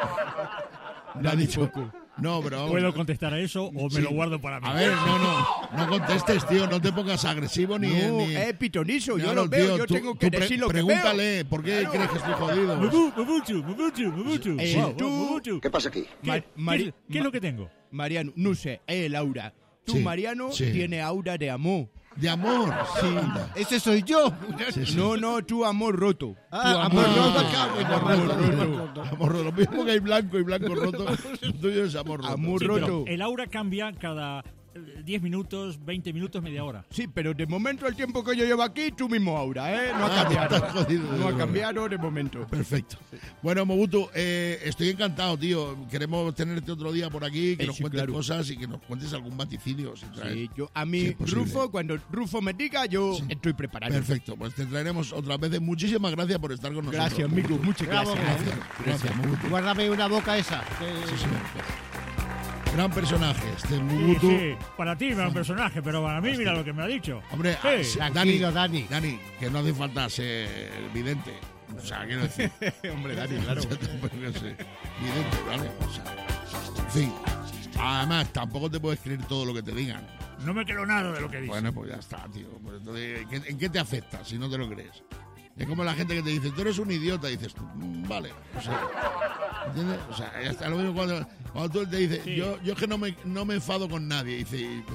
I: Dani
A: dicho-
I: poco.
A: No, pero vamos.
G: ¿Puedo contestar a eso o me
A: Sí.
G: lo guardo para mí?
A: A ver, no, no. No contestes, tío. No te pongas agresivo ni.
I: No,
A: ni...
I: es pitonizo, yo
A: Claro,
I: lo veo,
A: tío,
I: yo
A: tú-
I: tengo que
A: tú pre-
I: decir lo que
A: Pregúntale, ¿por qué
I: Claro.
A: crees que estoy jodido?
G: Mobu- Mobutu, Mobutu, Mobutu.
I: Eh,
G: Wow, wow,
I: tú-
G: Mobutu.
B: ¿Qué pasa aquí?
G: ¿Qué,
I: Ma-
G: qué-
I: Mari-
G: qué es lo que tengo?
I: Mariano, no sé, es el aura. Tú,
A: Sí,
I: Mariano,
A: sí.
I: tiene aura de amor.
A: De amor. Sí.
C: Ese soy yo.
I: No, no, tú amor roto.
C: Ah,
I: Tú
C: amor
A: Ah,
C: roto, cago en la
A: amor
C: mano.
A: roto. Amor roto. Lo mismo que hay blanco y blanco roto. Lo tuyo es amor roto.
I: Amor
G: Sí,
I: roto.
G: pero el aura cambia cada eh, diez minutos, veinte minutos, media hora.
I: Sí, pero de momento el tiempo que yo llevo aquí, tú mismo aura, ¿eh? No ha
A: Ah,
I: cambiado.
A: estás jodido,
I: no ha
A: desde
I: cambiado de momento.
A: Perfecto. Bueno, Mobutu, eh, estoy encantado, tío. Queremos tenerte otro día por aquí, que
I: Eh,
A: nos
I: sí,
A: cuentes
I: claro.
A: cosas y que nos cuentes algún vaticinio. Si traes.
I: Sí, yo, a mí,
A: Sí, es posible.
I: Rufo, cuando Rufo me diga, yo
A: Sí.
I: estoy preparado.
A: Perfecto, pues te traeremos otras veces. Muchísimas gracias por estar con nosotros.
I: Gracias, amigo. Muchas
C: Bravo,
I: gracias.
A: Gracias, gracias, Mobutu.
C: Guárdame una boca esa. que-
A: Sí, señor. Gran personaje, este
G: Sí,
A: Mobutu.
G: sí, para ti era un personaje, pero para mí mira lo que me ha dicho.
A: Hombre,
G: Sí.
A: ah, sí, Dani,
C: Tranquilo, Dani.
A: Dani, que no hace falta ser vidente. O sea, quiero decir.
I: Hombre, Dani, claro.
A: Yo tampoco sé. Vidente, ¿vale? O sea, en fin. Además, tampoco te puedes creer todo lo que te digan.
G: No me creo nada de lo que dice.
A: Bueno, pues ya está, tío. Pues entonces, ¿en qué- ¿en qué te afecta si no te lo crees? Es como la gente que te dice, tú eres un idiota, y dices tú, "Mm, vale. O sea, ¿entiendes? O sea, ya está. Lo mismo cuando, cuando tú te dices,
G: Sí.
A: yo, yo es que no me, no me enfado con nadie. Y dice, y,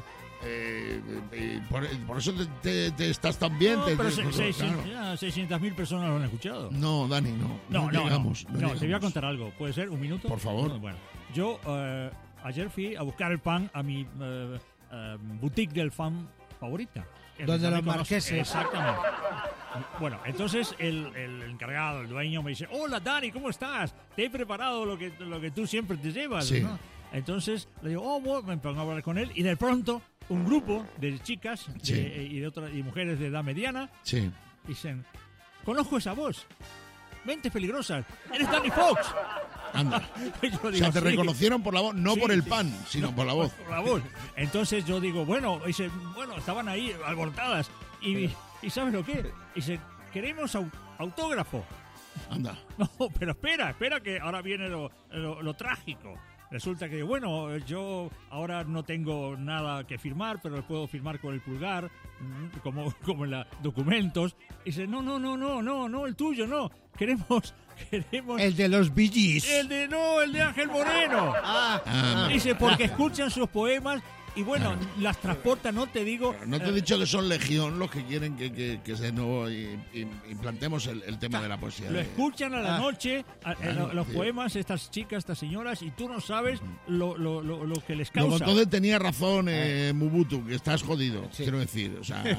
A: eh, y por, por eso te, te- te estás tan bien.
G: No,
A: te-
G: pero
A: te-
G: se-
A: pues,
G: seis-
A: claro.
G: ya seiscientas mil personas lo han escuchado.
A: No, Dani, no.
G: No, no, no.
A: llegamos,
G: No, te voy a
A: llegamos.
G: contar algo. ¿Puede ser? ¿Un minuto?
A: Por favor.
G: Bueno, yo eh, ayer fui a buscar el pan a mi eh, eh, boutique del fan favorita. En
C: Donde
G: el
C: los
G: que me conoce-
C: marqueses.
G: Exactamente. Bueno, entonces el, el encargado, el dueño, me dice, hola Dani, ¿cómo estás? Te he preparado lo que, lo que tú siempre te llevas.
A: Sí.
G: ¿no? Entonces le digo, oh, bueno, me pongo a hablar con él y de pronto un grupo de chicas de-
A: Sí.
G: y, de otras, y mujeres de edad mediana
A: Sí.
G: dicen, conozco esa voz. Mentes peligrosas. Eres Danny Fox.
A: Anda.
G: Y yo
A: O
G: digo,
A: sea, te
G: "Sí".
A: reconocieron por la voz, no
G: Sí,
A: por el
G: sí.
A: pan, sino por la voz.
G: Por la voz. Entonces yo digo, bueno, dice, bueno, estaban ahí alborotadas. Y, y ¿sabes lo que? Dice, queremos au- autógrafo.
A: Anda.
G: No, pero espera, espera que ahora viene lo, lo- lo trágico. Resulta que, bueno, yo ahora no tengo nada que firmar, pero puedo firmar con el pulgar, mm, como, como en los documentos. Y dice, no, no, no, no, no, no, el tuyo, no. Queremos, queremos...
C: El de los Bee Gees.
G: El de, no, el de Ángel Moreno.
C: Ah,
A: Ah,
G: Dice, porque escuchan sus poemas y, bueno, las transportan, no te digo...
A: No te he
G: eh,
A: dicho que son legión los que quieren que, que, que de nuevo i- i- implantemos el, el tema de la poesía.
G: Lo
A: de-
G: escuchan a la
C: Ah.
G: noche, a-
A: Claro,
G: eh, lo- los
A: tío.
G: poemas, estas chicas, estas señoras, y tú no sabes lo, lo, lo, lo que les
A: Luego,
G: causa.
A: entonces tenía razón eh, Mobutu, que estás jodido,
C: Sí.
A: quiero decir. O sea,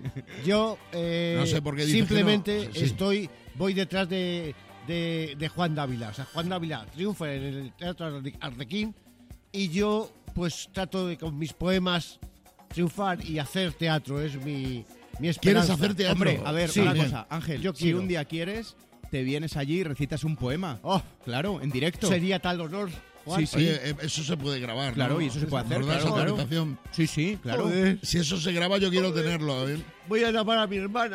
C: yo eh,
A: No sé por qué dices
C: simplemente
A: que no. Sí.
C: estoy, voy detrás de, de, de Juan Dávila. O sea, Juan Dávila triunfa en el Teatro Arle- Arlequín y yo pues trato de con mis poemas triunfar y hacer teatro. Es mi, mi esperanza.
A: ¿Quieres hacer teatro?
I: Hombre, a ver,
C: Sí,
I: una
C: bien.
I: cosa, Ángel,
C: Yo
I: si
C: quiero.
I: un día quieres, te vienes allí y recitas un poema.
C: Oh,
I: Claro, en directo.
C: sería tal honor, Juan.
I: Sí, sí.
A: Oye, eh, eso se puede grabar,
I: Claro,
A: ¿no?
I: y eso se puede hacer,
A: ¿Nos das
I: claro, claro.
A: autorización?
I: Sí, sí, claro.
C: Joder.
A: Si eso se graba, yo quiero tenerlo. A ver.
C: Voy a llamar a mi hermana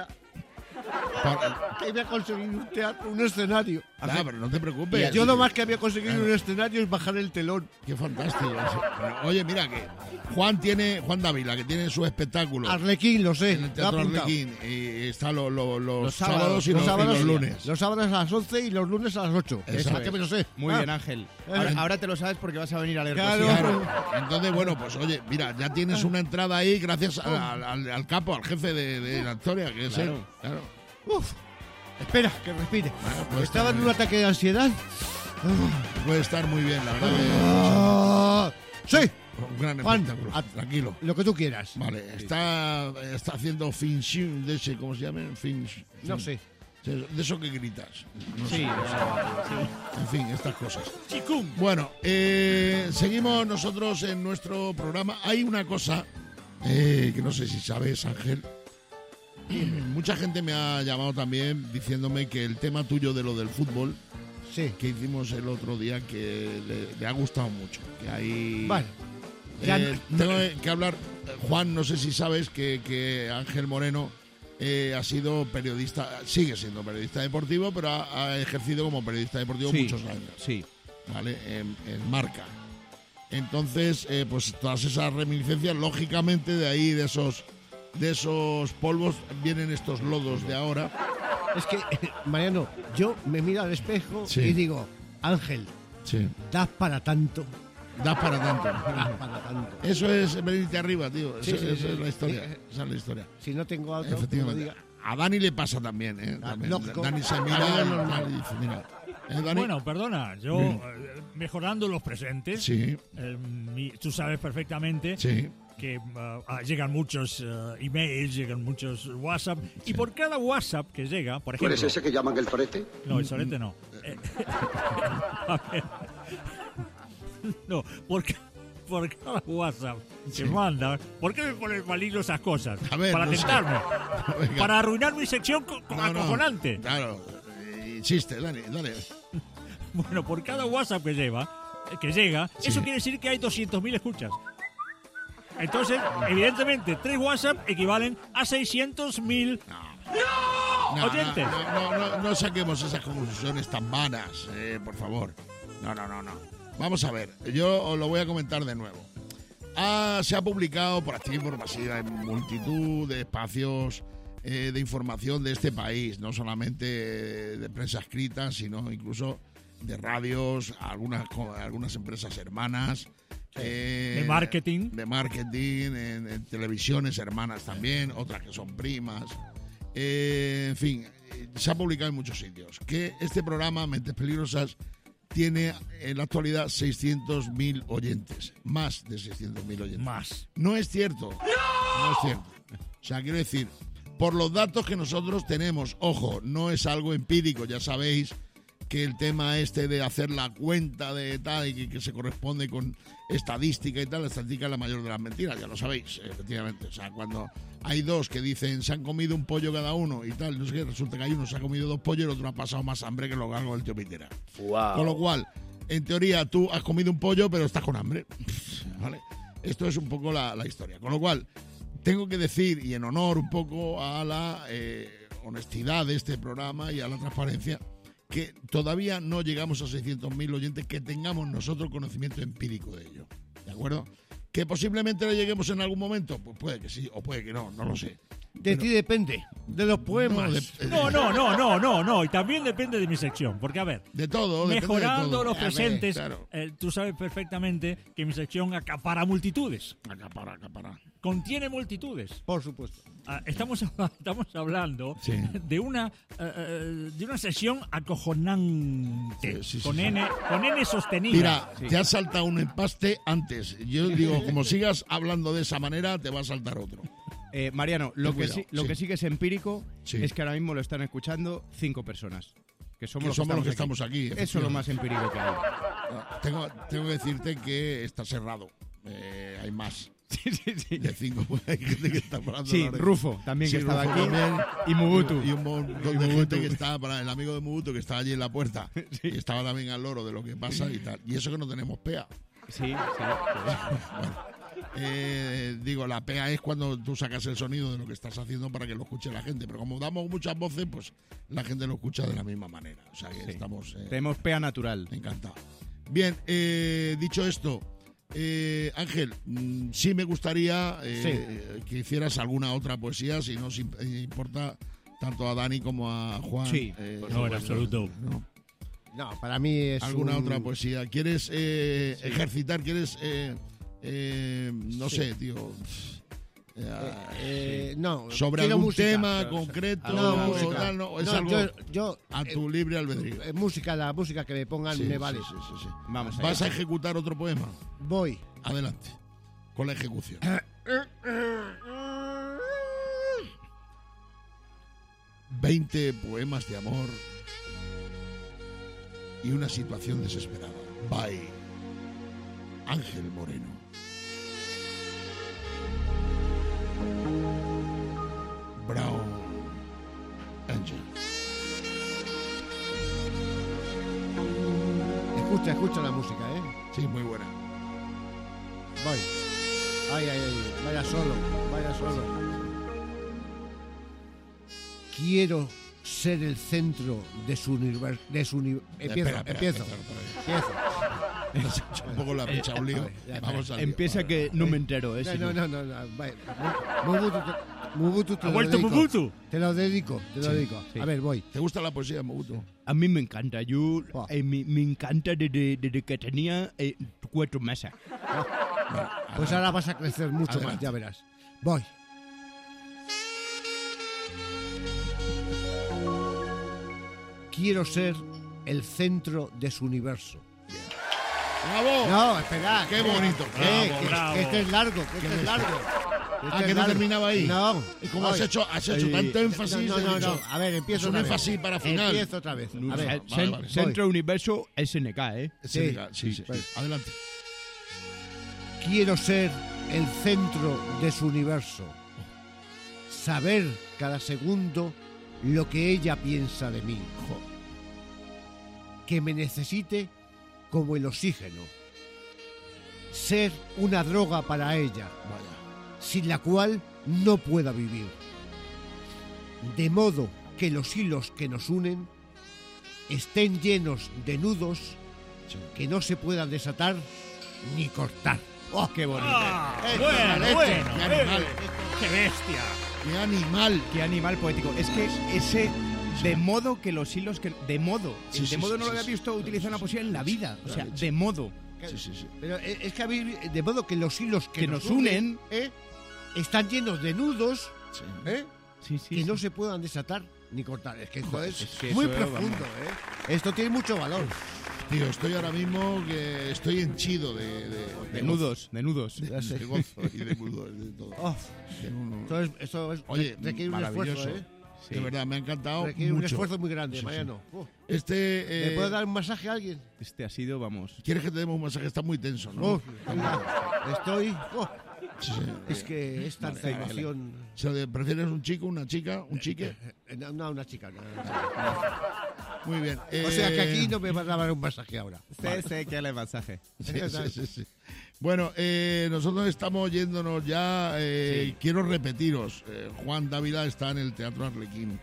A: Para-
C: que me ha conseguido un teatro, un escenario.
A: Ah, pero no te preocupes.
C: Yo lo más que había conseguido un escenario es bajar el telón.
A: Qué fantástico. Pero, oye, mira que Juan tiene, Juan Dávila, que tiene su espectáculo
C: Arlequín, lo sé.
A: en el
C: lo ha
A: Teatro
C: apuntado.
A: Arlequín y está lo- lo- los,
I: Los
A: sábados,
I: sábados,
A: y, los,
C: Los
A: y
C: sábados
A: los lunes.
C: Los sábados a las once y los lunes a las ocho.
A: Eso
C: Eso,
A: es.
C: que me lo sé.
I: Muy
C: Ah,
I: bien, Ángel.
C: Eh.
I: Ahora, ahora te lo sabes porque vas a venir a leer
C: Claro.
I: poesía.
A: Claro. Entonces, bueno, pues oye, mira, ya tienes una entrada ahí gracias a- al, al- al capo, al jefe de, de la historia, que es
I: Claro.
A: él. Claro.
C: Uf. Espera, que respire.
A: Bueno, pues
C: Estaba
A: está
C: en
A: muy
C: un
A: bien.
C: ataque de ansiedad.
A: Puede estar muy bien, la verdad. que,
C: Ah, sí,
A: o sea, un gran
C: Juan,
A: espectáculo.
C: a-
A: Tranquilo.
C: lo que tú quieras.
A: Vale, está, está haciendo finching de ese, ¿cómo se llama? Finch.
C: No sé.
A: De eso que gritas. No
I: Sí,
A: sé.
I: o sea,
A: En fin, estas cosas.
G: Chicum.
A: Bueno, eh, seguimos nosotros en nuestro programa. Hay una cosa eh, que no sé si sabes, Ángel. Mucha gente me ha llamado también diciéndome que el tema tuyo de lo del fútbol
C: Sí.
A: que hicimos el otro día que le, le ha gustado mucho. Que hay,
C: Vale.
A: Eh,
C: Ya no-
A: tengo que hablar, Juan, no sé si sabes que, que Ángel Moreno eh, ha sido periodista, sigue siendo periodista deportivo, pero ha, ha ejercido como periodista deportivo
I: sí,
A: muchos años.
I: Sí.
A: ¿Vale? En, en Marca. Entonces, eh, pues todas esas reminiscencias, lógicamente, de ahí, de esos, de esos polvos, vienen estos lodos de ahora.
C: Es que, Mariano, yo me miro al espejo
A: Sí.
C: y digo, Ángel,
A: Sí.
C: das para tanto.
A: Das para tanto.
C: Das para tanto.
A: Eso es venirte arriba, tío.
C: Sí,
A: Eso,
C: sí,
A: eso
C: sí.
A: es la historia.
C: Eh,
A: Esa es la historia.
C: Si no tengo algo, que lo
A: Efectivamente.
C: diga.
A: A Dani le pasa también, ¿eh?
C: Ah,
A: También.
C: lógico.
A: Dani se
C: A
A: mira
C: Dani
A: y
C: es normal.
A: tal, y dice, mira. ¿Eh, Dani?
G: Bueno, perdona, yo
A: Bien.
G: eh, mejorando los presentes,
A: Sí,
G: eh, mi- tú sabes perfectamente
A: sí.
G: que uh, ah, llegan muchos uh, emails, llegan muchos WhatsApp, y por cada WhatsApp que llega, por
B: ¿Tú
G: ejemplo...
B: eres ese que llaman el frete?
G: No, el solete no. Eh, a ver. No, por, ca- por cada WhatsApp
A: Sí.
G: que manda, ¿por qué me pones maligno esas cosas?
A: A ver,
G: Para
A: no sé.
G: tentarme.
A: Venga.
G: Para arruinar mi sección co- co-
A: No, no,
G: acojonante.
A: Claro. Eh, Insiste, Dani, dale.
G: Bueno, por cada WhatsApp que lleva, que llega,
A: Sí.
G: eso quiere decir que hay doscientos mil escuchas. Entonces, evidentemente, tres WhatsApp equivalen a seiscientos mil
A: No,
G: oyentes.
A: No, no, no, no saquemos esas conclusiones tan vanas, eh, por favor. No, no, no, no. Vamos a ver, yo os lo voy a comentar de nuevo. Ah, se ha publicado por activa y por pasiva en multitud de espacios eh, de información de este país, no solamente de prensa escrita, sino incluso de radios, algunas, co- algunas empresas hermanas. eh,
G: De marketing.
A: De marketing, en, en televisiones hermanas también, otras que son primas. Eh, en fin, eh, se ha publicado en muchos sitios que este programa, Mentes Peligrosas, tiene en la actualidad seiscientos mil oyentes, más de seiscientos mil oyentes.
G: Más.
A: No es cierto. No es cierto. O sea, quiero decir, por los datos que nosotros tenemos, ojo, no es algo empírico, ya sabéis que el tema este de hacer la cuenta de tal y que, que se corresponde con estadística y tal, la estadística es la mayor de las mentiras, ya lo sabéis, efectivamente. O sea, cuando hay dos que dicen se han comido un pollo cada uno y tal, no sé qué, resulta que hay uno se ha comido dos pollos y el otro ha pasado más hambre que los galgos del tío Pitera.
H: Wow.
A: Con lo cual, en teoría, tú has comido un pollo, pero estás con hambre. ¿Vale? Esto es un poco la, la historia. Con lo cual, tengo que decir, y en honor un poco a la eh, honestidad de este programa y a la transparencia, que todavía no llegamos a seiscientos mil oyentes que tengamos nosotros conocimiento empírico de ello. ¿De acuerdo? ¿Que posiblemente le lleguemos en algún momento? Pues puede que sí, o puede que no, no lo sé.
C: De ti depende, de los poemas.
A: No, de-
G: No, no, no, no, no, no. Y también depende de mi sección. Porque, a ver,
A: De todo, depende de
G: mejorando
A: todo.
G: los
A: A ver,
G: presentes,
A: claro.
G: eh, tú sabes perfectamente que mi sección acapara multitudes.
A: Acapara, acapara.
G: Contiene multitudes.
C: Por supuesto.
G: Ah, estamos, estamos hablando
A: Sí.
G: de una eh, eh, de una sesión acojonante.
A: Sí, sí, sí,
G: con
A: sí.
G: N con N sostenida.
A: Mira, te has saltado un empaste antes. Yo digo, como sigas hablando de esa manera, te va a saltar otro.
I: Eh, Mariano, lo,
A: Ten
I: que,
A: cuidado,
I: sí, lo
A: sí.
I: que sí que es empírico
A: Sí.
I: es que ahora mismo lo están escuchando cinco personas. Que somos,
A: Que
I: los,
A: somos los que
I: que
A: estamos aquí,
I: Eso es lo más empírico que hay.
A: Tengo, tengo que decirte que está cerrado. Eh, hay más.
I: Sí, sí, sí.
A: De cinco, hay gente que está parando
I: Sí,
A: la oreja.
I: Rufo también, que
A: Sí,
I: estaba
A: Rufo
I: aquí.
A: también.
I: Y Mubutu.
A: Y un montón de
I: Y Mubutu.
A: gente que está, para el amigo de Mubutu que estaba allí en la puerta. Y estaba también al loro de lo que pasa y tal. Y eso que no tenemos P A.
I: Sí, sí.
A: Eh, digo, la P A es cuando tú sacas el sonido de lo que estás haciendo para que lo escuche la gente. Pero como damos muchas voces, pues la gente lo escucha de la misma manera. O sea que
I: Sí.
A: estamos eh,
I: Tenemos P A natural.
A: encantados. Bien, eh, dicho esto, eh, Ángel, mm, sí me gustaría eh, que hicieras alguna otra poesía, si no os imp- eh, importa tanto a Dani como a Juan.
I: Sí,
A: eh,
G: no, en absoluto.
A: ¿no?
C: No, para mí es
A: ¿Alguna
C: un-
A: otra poesía? ¿Quieres eh, ejercitar? ¿Quieres, eh, eh, no
C: Sí.
A: sé, tío? Eh,
C: Eh, no,
A: sobre
C: quiero
A: algún
C: música.
A: tema concreto,
C: No,
A: o
C: música.
A: tal, no, es
C: No,
A: algo
C: yo, yo,
A: a tu
C: eh,
A: libre albedrío.
C: eh, música, la música que me pongan
A: Sí,
C: me
A: sí,
C: vale.
A: sí, sí, sí.
I: Vamos
A: ¿Vas a
I: allá.
A: ejecutar otro poema?
C: Voy.
A: Adelante, con la ejecución. Veinte poemas de amor y una situación desesperada. By Ángel Moreno. Brown Angel.
C: Escucha, escucha la música, ¿eh?
A: Sí, muy buena.
C: Voy. Ay, ay, ay. Vaya solo, vaya solo. Quiero ser el centro de su universo. De su uni- Empiezo,
A: Espera, espera,
C: empiezo.
A: espera, espera, espera.
C: Empiezo.
A: Has hecho un poco la pincha un lío.
C: ya,
A: Vamos al lío.
I: Empieza que no me entero, ¿eh?
C: No,
I: si
C: no, no, no, no. Vaya. Mubutu, te- Mubutu te
G: ¿Ha
C: lo
G: vuelto
C: dedico.
G: Mubutu?
C: Te lo dedico, te lo
A: Sí,
C: dedico.
I: sí.
C: A ver, voy.
A: ¿Te gusta la poesía de Mobutu?
I: A mí me encanta. Yo
C: Oh.
I: eh, me, me encanta desde, desde que tenía eh, cuatro meses.
C: Pues ahora vas a crecer mucho
A: Adelante.
C: más, ya verás. Voy. Quiero ser el centro de su universo.
A: ¡Bravo!
C: No, espera.
A: ¡Qué bonito!
C: Eh,
G: Bravo,
C: que,
G: bravo.
C: que este es largo, que este es largo. Que este
A: Ah,
C: es
A: que no
C: largo.
A: terminaba ahí.
C: No.
A: ¿Y cómo has
C: Voy.
A: hecho, has hecho
I: Eh,
A: tanto énfasis?
C: No, no,
A: Has
C: no.
A: dicho,
C: A ver, empiezo
A: es un
C: otra vez.
A: énfasis para final.
C: Empiezo otra vez. A ver,
A: vale,
I: Cen-
A: vale.
I: Centro Universo S N K, ¿eh?
A: Sí,
C: Sí,
A: sí, sí.
C: sí.
A: Adelante.
C: quiero ser el centro de su universo. Saber cada segundo lo que ella piensa de mí. Que me necesite como el oxígeno. Ser una droga para ella,
A: Vaya.
C: sin la cual no pueda vivir. De modo que los hilos que nos unen estén llenos de nudos que no se puedan desatar ni cortar.
I: ¡Oh, qué bonito!
G: Ah,
C: Esto
G: bueno,
C: es la leche.
G: bueno,
A: Qué
G: eh,
A: animal.
G: ¡Qué bestia!
A: ¡Qué animal!
I: ¡Qué animal poético! Es que ese... De modo que los hilos que... De modo.
A: Sí,
I: El
A: sí,
I: de modo
A: sí,
I: no lo
A: sí,
I: había
A: sí.
I: visto utilizar una poesía en la vida. O
A: La
I: sea,
A: leche.
I: de modo.
A: Sí, sí, sí.
C: Pero es es que a mí, de modo que los hilos que,
I: Que nos unen,
C: ¿eh? están llenos de nudos,
A: Sí.
C: ¿eh?
I: Sí, sí.
C: que
I: sí.
C: no se puedan desatar ni cortar. Es que esto es,
I: es que
C: muy
I: eso,
C: profundo,
I: vamos.
C: ¿eh? Esto tiene mucho valor.
A: Tío, estoy ahora mismo que estoy henchido de... De,
I: De nudos, de nudos.
A: De, de gozo y de nudos, de todo.
C: Oh,
A: De un-
C: esto es, esto es-
A: Oye,
C: requiere un
A: maravilloso.
C: esfuerzo, ¿eh?
I: Sí.
A: De verdad, me ha encantado
C: Requiere un
A: mucho.
C: esfuerzo muy grande,
A: Sí, sí.
C: Mariano. Uh,
A: Este...
C: ¿Me
A: eh,
C: puede dar un masaje a alguien?
I: Este ha sido, vamos...
A: ¿Quieres que te demos un masaje? Está muy tenso, ¿no?
C: Oh, mira, estoy... oh,
A: Sí, sí.
C: es que es tanta
A: Vale,
C: emoción...
A: O sea, ¿prefieres un chico, una chica, un chique?
C: Eh, No, no, una chica. no, no.
A: Muy bien.
C: O sea que
A: eh,
C: aquí no me van a dar un masaje ahora.
I: Sí, sí, que le masaje.
A: Sí, sí, sí, sí. Bueno, eh, nosotros estamos yéndonos ya. eh, Quiero repetiros: eh, Juan Dávila está en el Teatro Arlequín.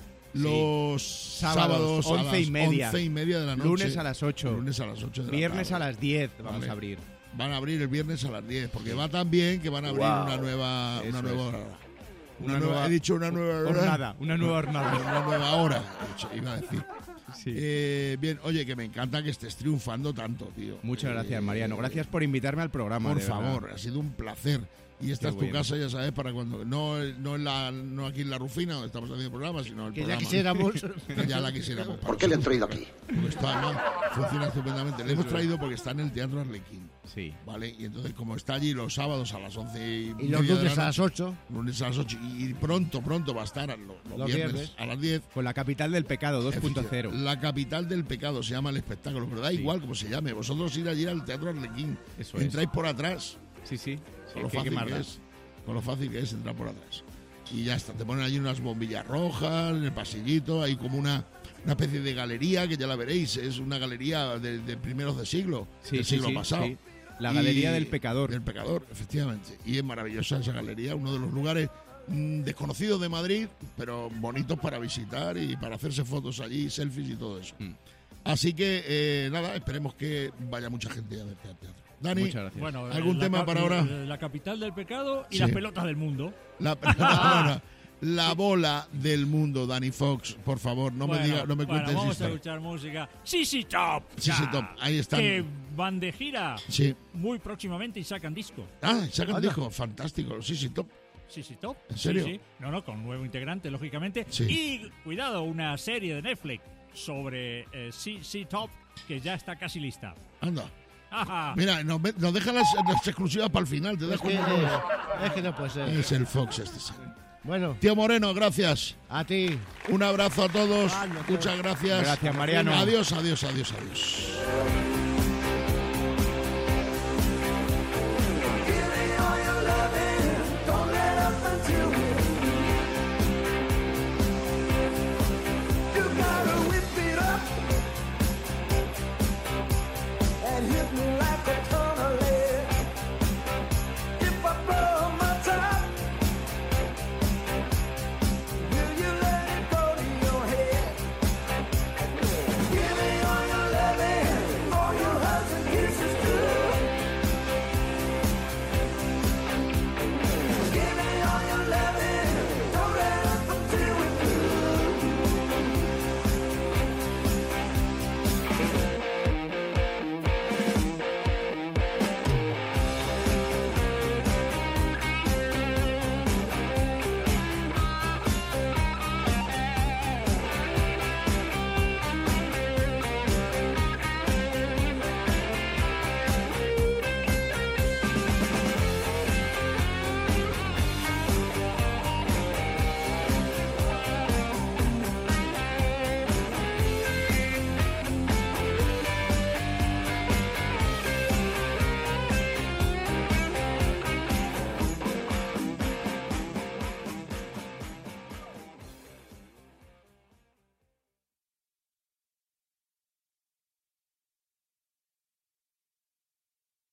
A: Los sábados,
I: Sábados, once
A: a las
I: y media.
A: once y media de la noche.
I: Lunes a las ocho.
A: Lunes a las ocho de la
I: Viernes
A: tarde.
I: a las diez vamos
A: Vale.
I: a abrir.
A: Van a abrir el viernes a las diez, porque va tan bien que van a abrir una nueva,
I: Eso
A: una
I: es.
A: nueva hora. Una,
I: Una
A: nueva,
I: nueva
A: he dicho una nueva hora.
I: Hornada, una nueva hornada.
A: Una nueva hora, he dicho, iba a decir.
I: Sí.
A: Eh, bien, oye, que me encanta que estés triunfando tanto, tío.
I: Muchas
A: Eh,
I: gracias, Mariano. Gracias por invitarme al programa.
A: Por
I: de verdad.
A: favor, ha sido un placer. Y esta
I: Qué
A: es tu
I: bueno.
A: casa, ya sabes, para cuando. No, no, en la, no aquí en la Rufina, donde estamos haciendo el programa, sino el
C: Que ya
A: programa.
C: quisiéramos.
A: Que ya la quisiéramos.
B: ¿Por qué le han traído aquí?
A: Porque esto además funciona estupendamente. Le hemos traído porque está en el Teatro Arlequín,
I: Sí.
A: ¿vale? Y entonces, como está allí los sábados a las once y,
C: Y los
A: media de
C: lunes
A: la
C: a las
A: noche,
C: ocho.
A: lunes a las ocho, y pronto, pronto va a estar los, los
C: Los
A: viernes,
C: viernes.
A: a las diez.
I: Con la capital del pecado dos punto cero.
A: La capital del pecado se llama el espectáculo, pero da
I: Sí.
A: igual como se llame. Vosotros ir allí al Teatro Arlequín.
I: Eso es.
A: Entráis por atrás.
I: Sí, sí.
A: Con lo
I: ¿Qué- qué
A: fácil
I: más
A: que
I: da?
A: es. Con lo fácil que es entrar por atrás. Y ya está. Te ponen allí unas bombillas rojas en el pasillito. Hay como una, una especie de galería que ya la veréis. Es una galería de, de primeros de siglo.
I: Sí,
A: del
I: sí,
A: siglo
I: sí,
A: pasado.
I: sí. La
A: Y-
I: galería del pecador.
A: Del pecador, efectivamente. Y es maravillosa esa galería. Uno de los lugares mm, desconocidos de Madrid, pero bonitos para visitar y para hacerse fotos allí, selfies y todo eso.
I: Mm.
A: Así que, eh, nada, esperemos que vaya mucha gente a verte al teatro. Dani,
I: Muchas gracias.
G: Bueno,
A: ¿algún
G: la
A: tema
G: ca-
A: para ahora?
G: La capital del pecado y
A: Sí.
G: las pelotas del mundo.
A: La, no, no, no. La bola del mundo, Danny Fox, por favor, no
G: Bueno,
A: me diga, no me
G: bueno,
A: cuentes
G: vamos a
A: historia.
G: escuchar música. Sí, sí, top.
A: Sí, sí,
G: Ya.
A: top. Ahí están.
G: Que van de gira
A: Sí.
G: muy próximamente y sacan disco.
A: Ah, sacan
C: Anda.
A: disco, fantástico. Sí, sí, top.
G: Sí, sí, top.
A: ¿En serio?
G: Sí, sí. No, no, con un nuevo integrante, lógicamente.
A: Sí.
G: Y, cuidado, una serie de Netflix sobre eh, sí, sí, top, que ya está casi lista.
A: Anda.
G: Ajá.
A: Mira, nos, nos dejan las, las exclusivas para el final. Te
C: Es
A: dejo
C: que,
A: una
C: eh,
A: cosa.
C: es que no puede ser.
A: Es el Fox este. sí.
C: Bueno,
A: Tío Moreno, gracias.
C: a ti.
A: Un abrazo a todos.
C: Ah, no,
A: Muchas gracias.
I: Gracias, Mariano.
A: Adiós, adiós, adiós, adiós.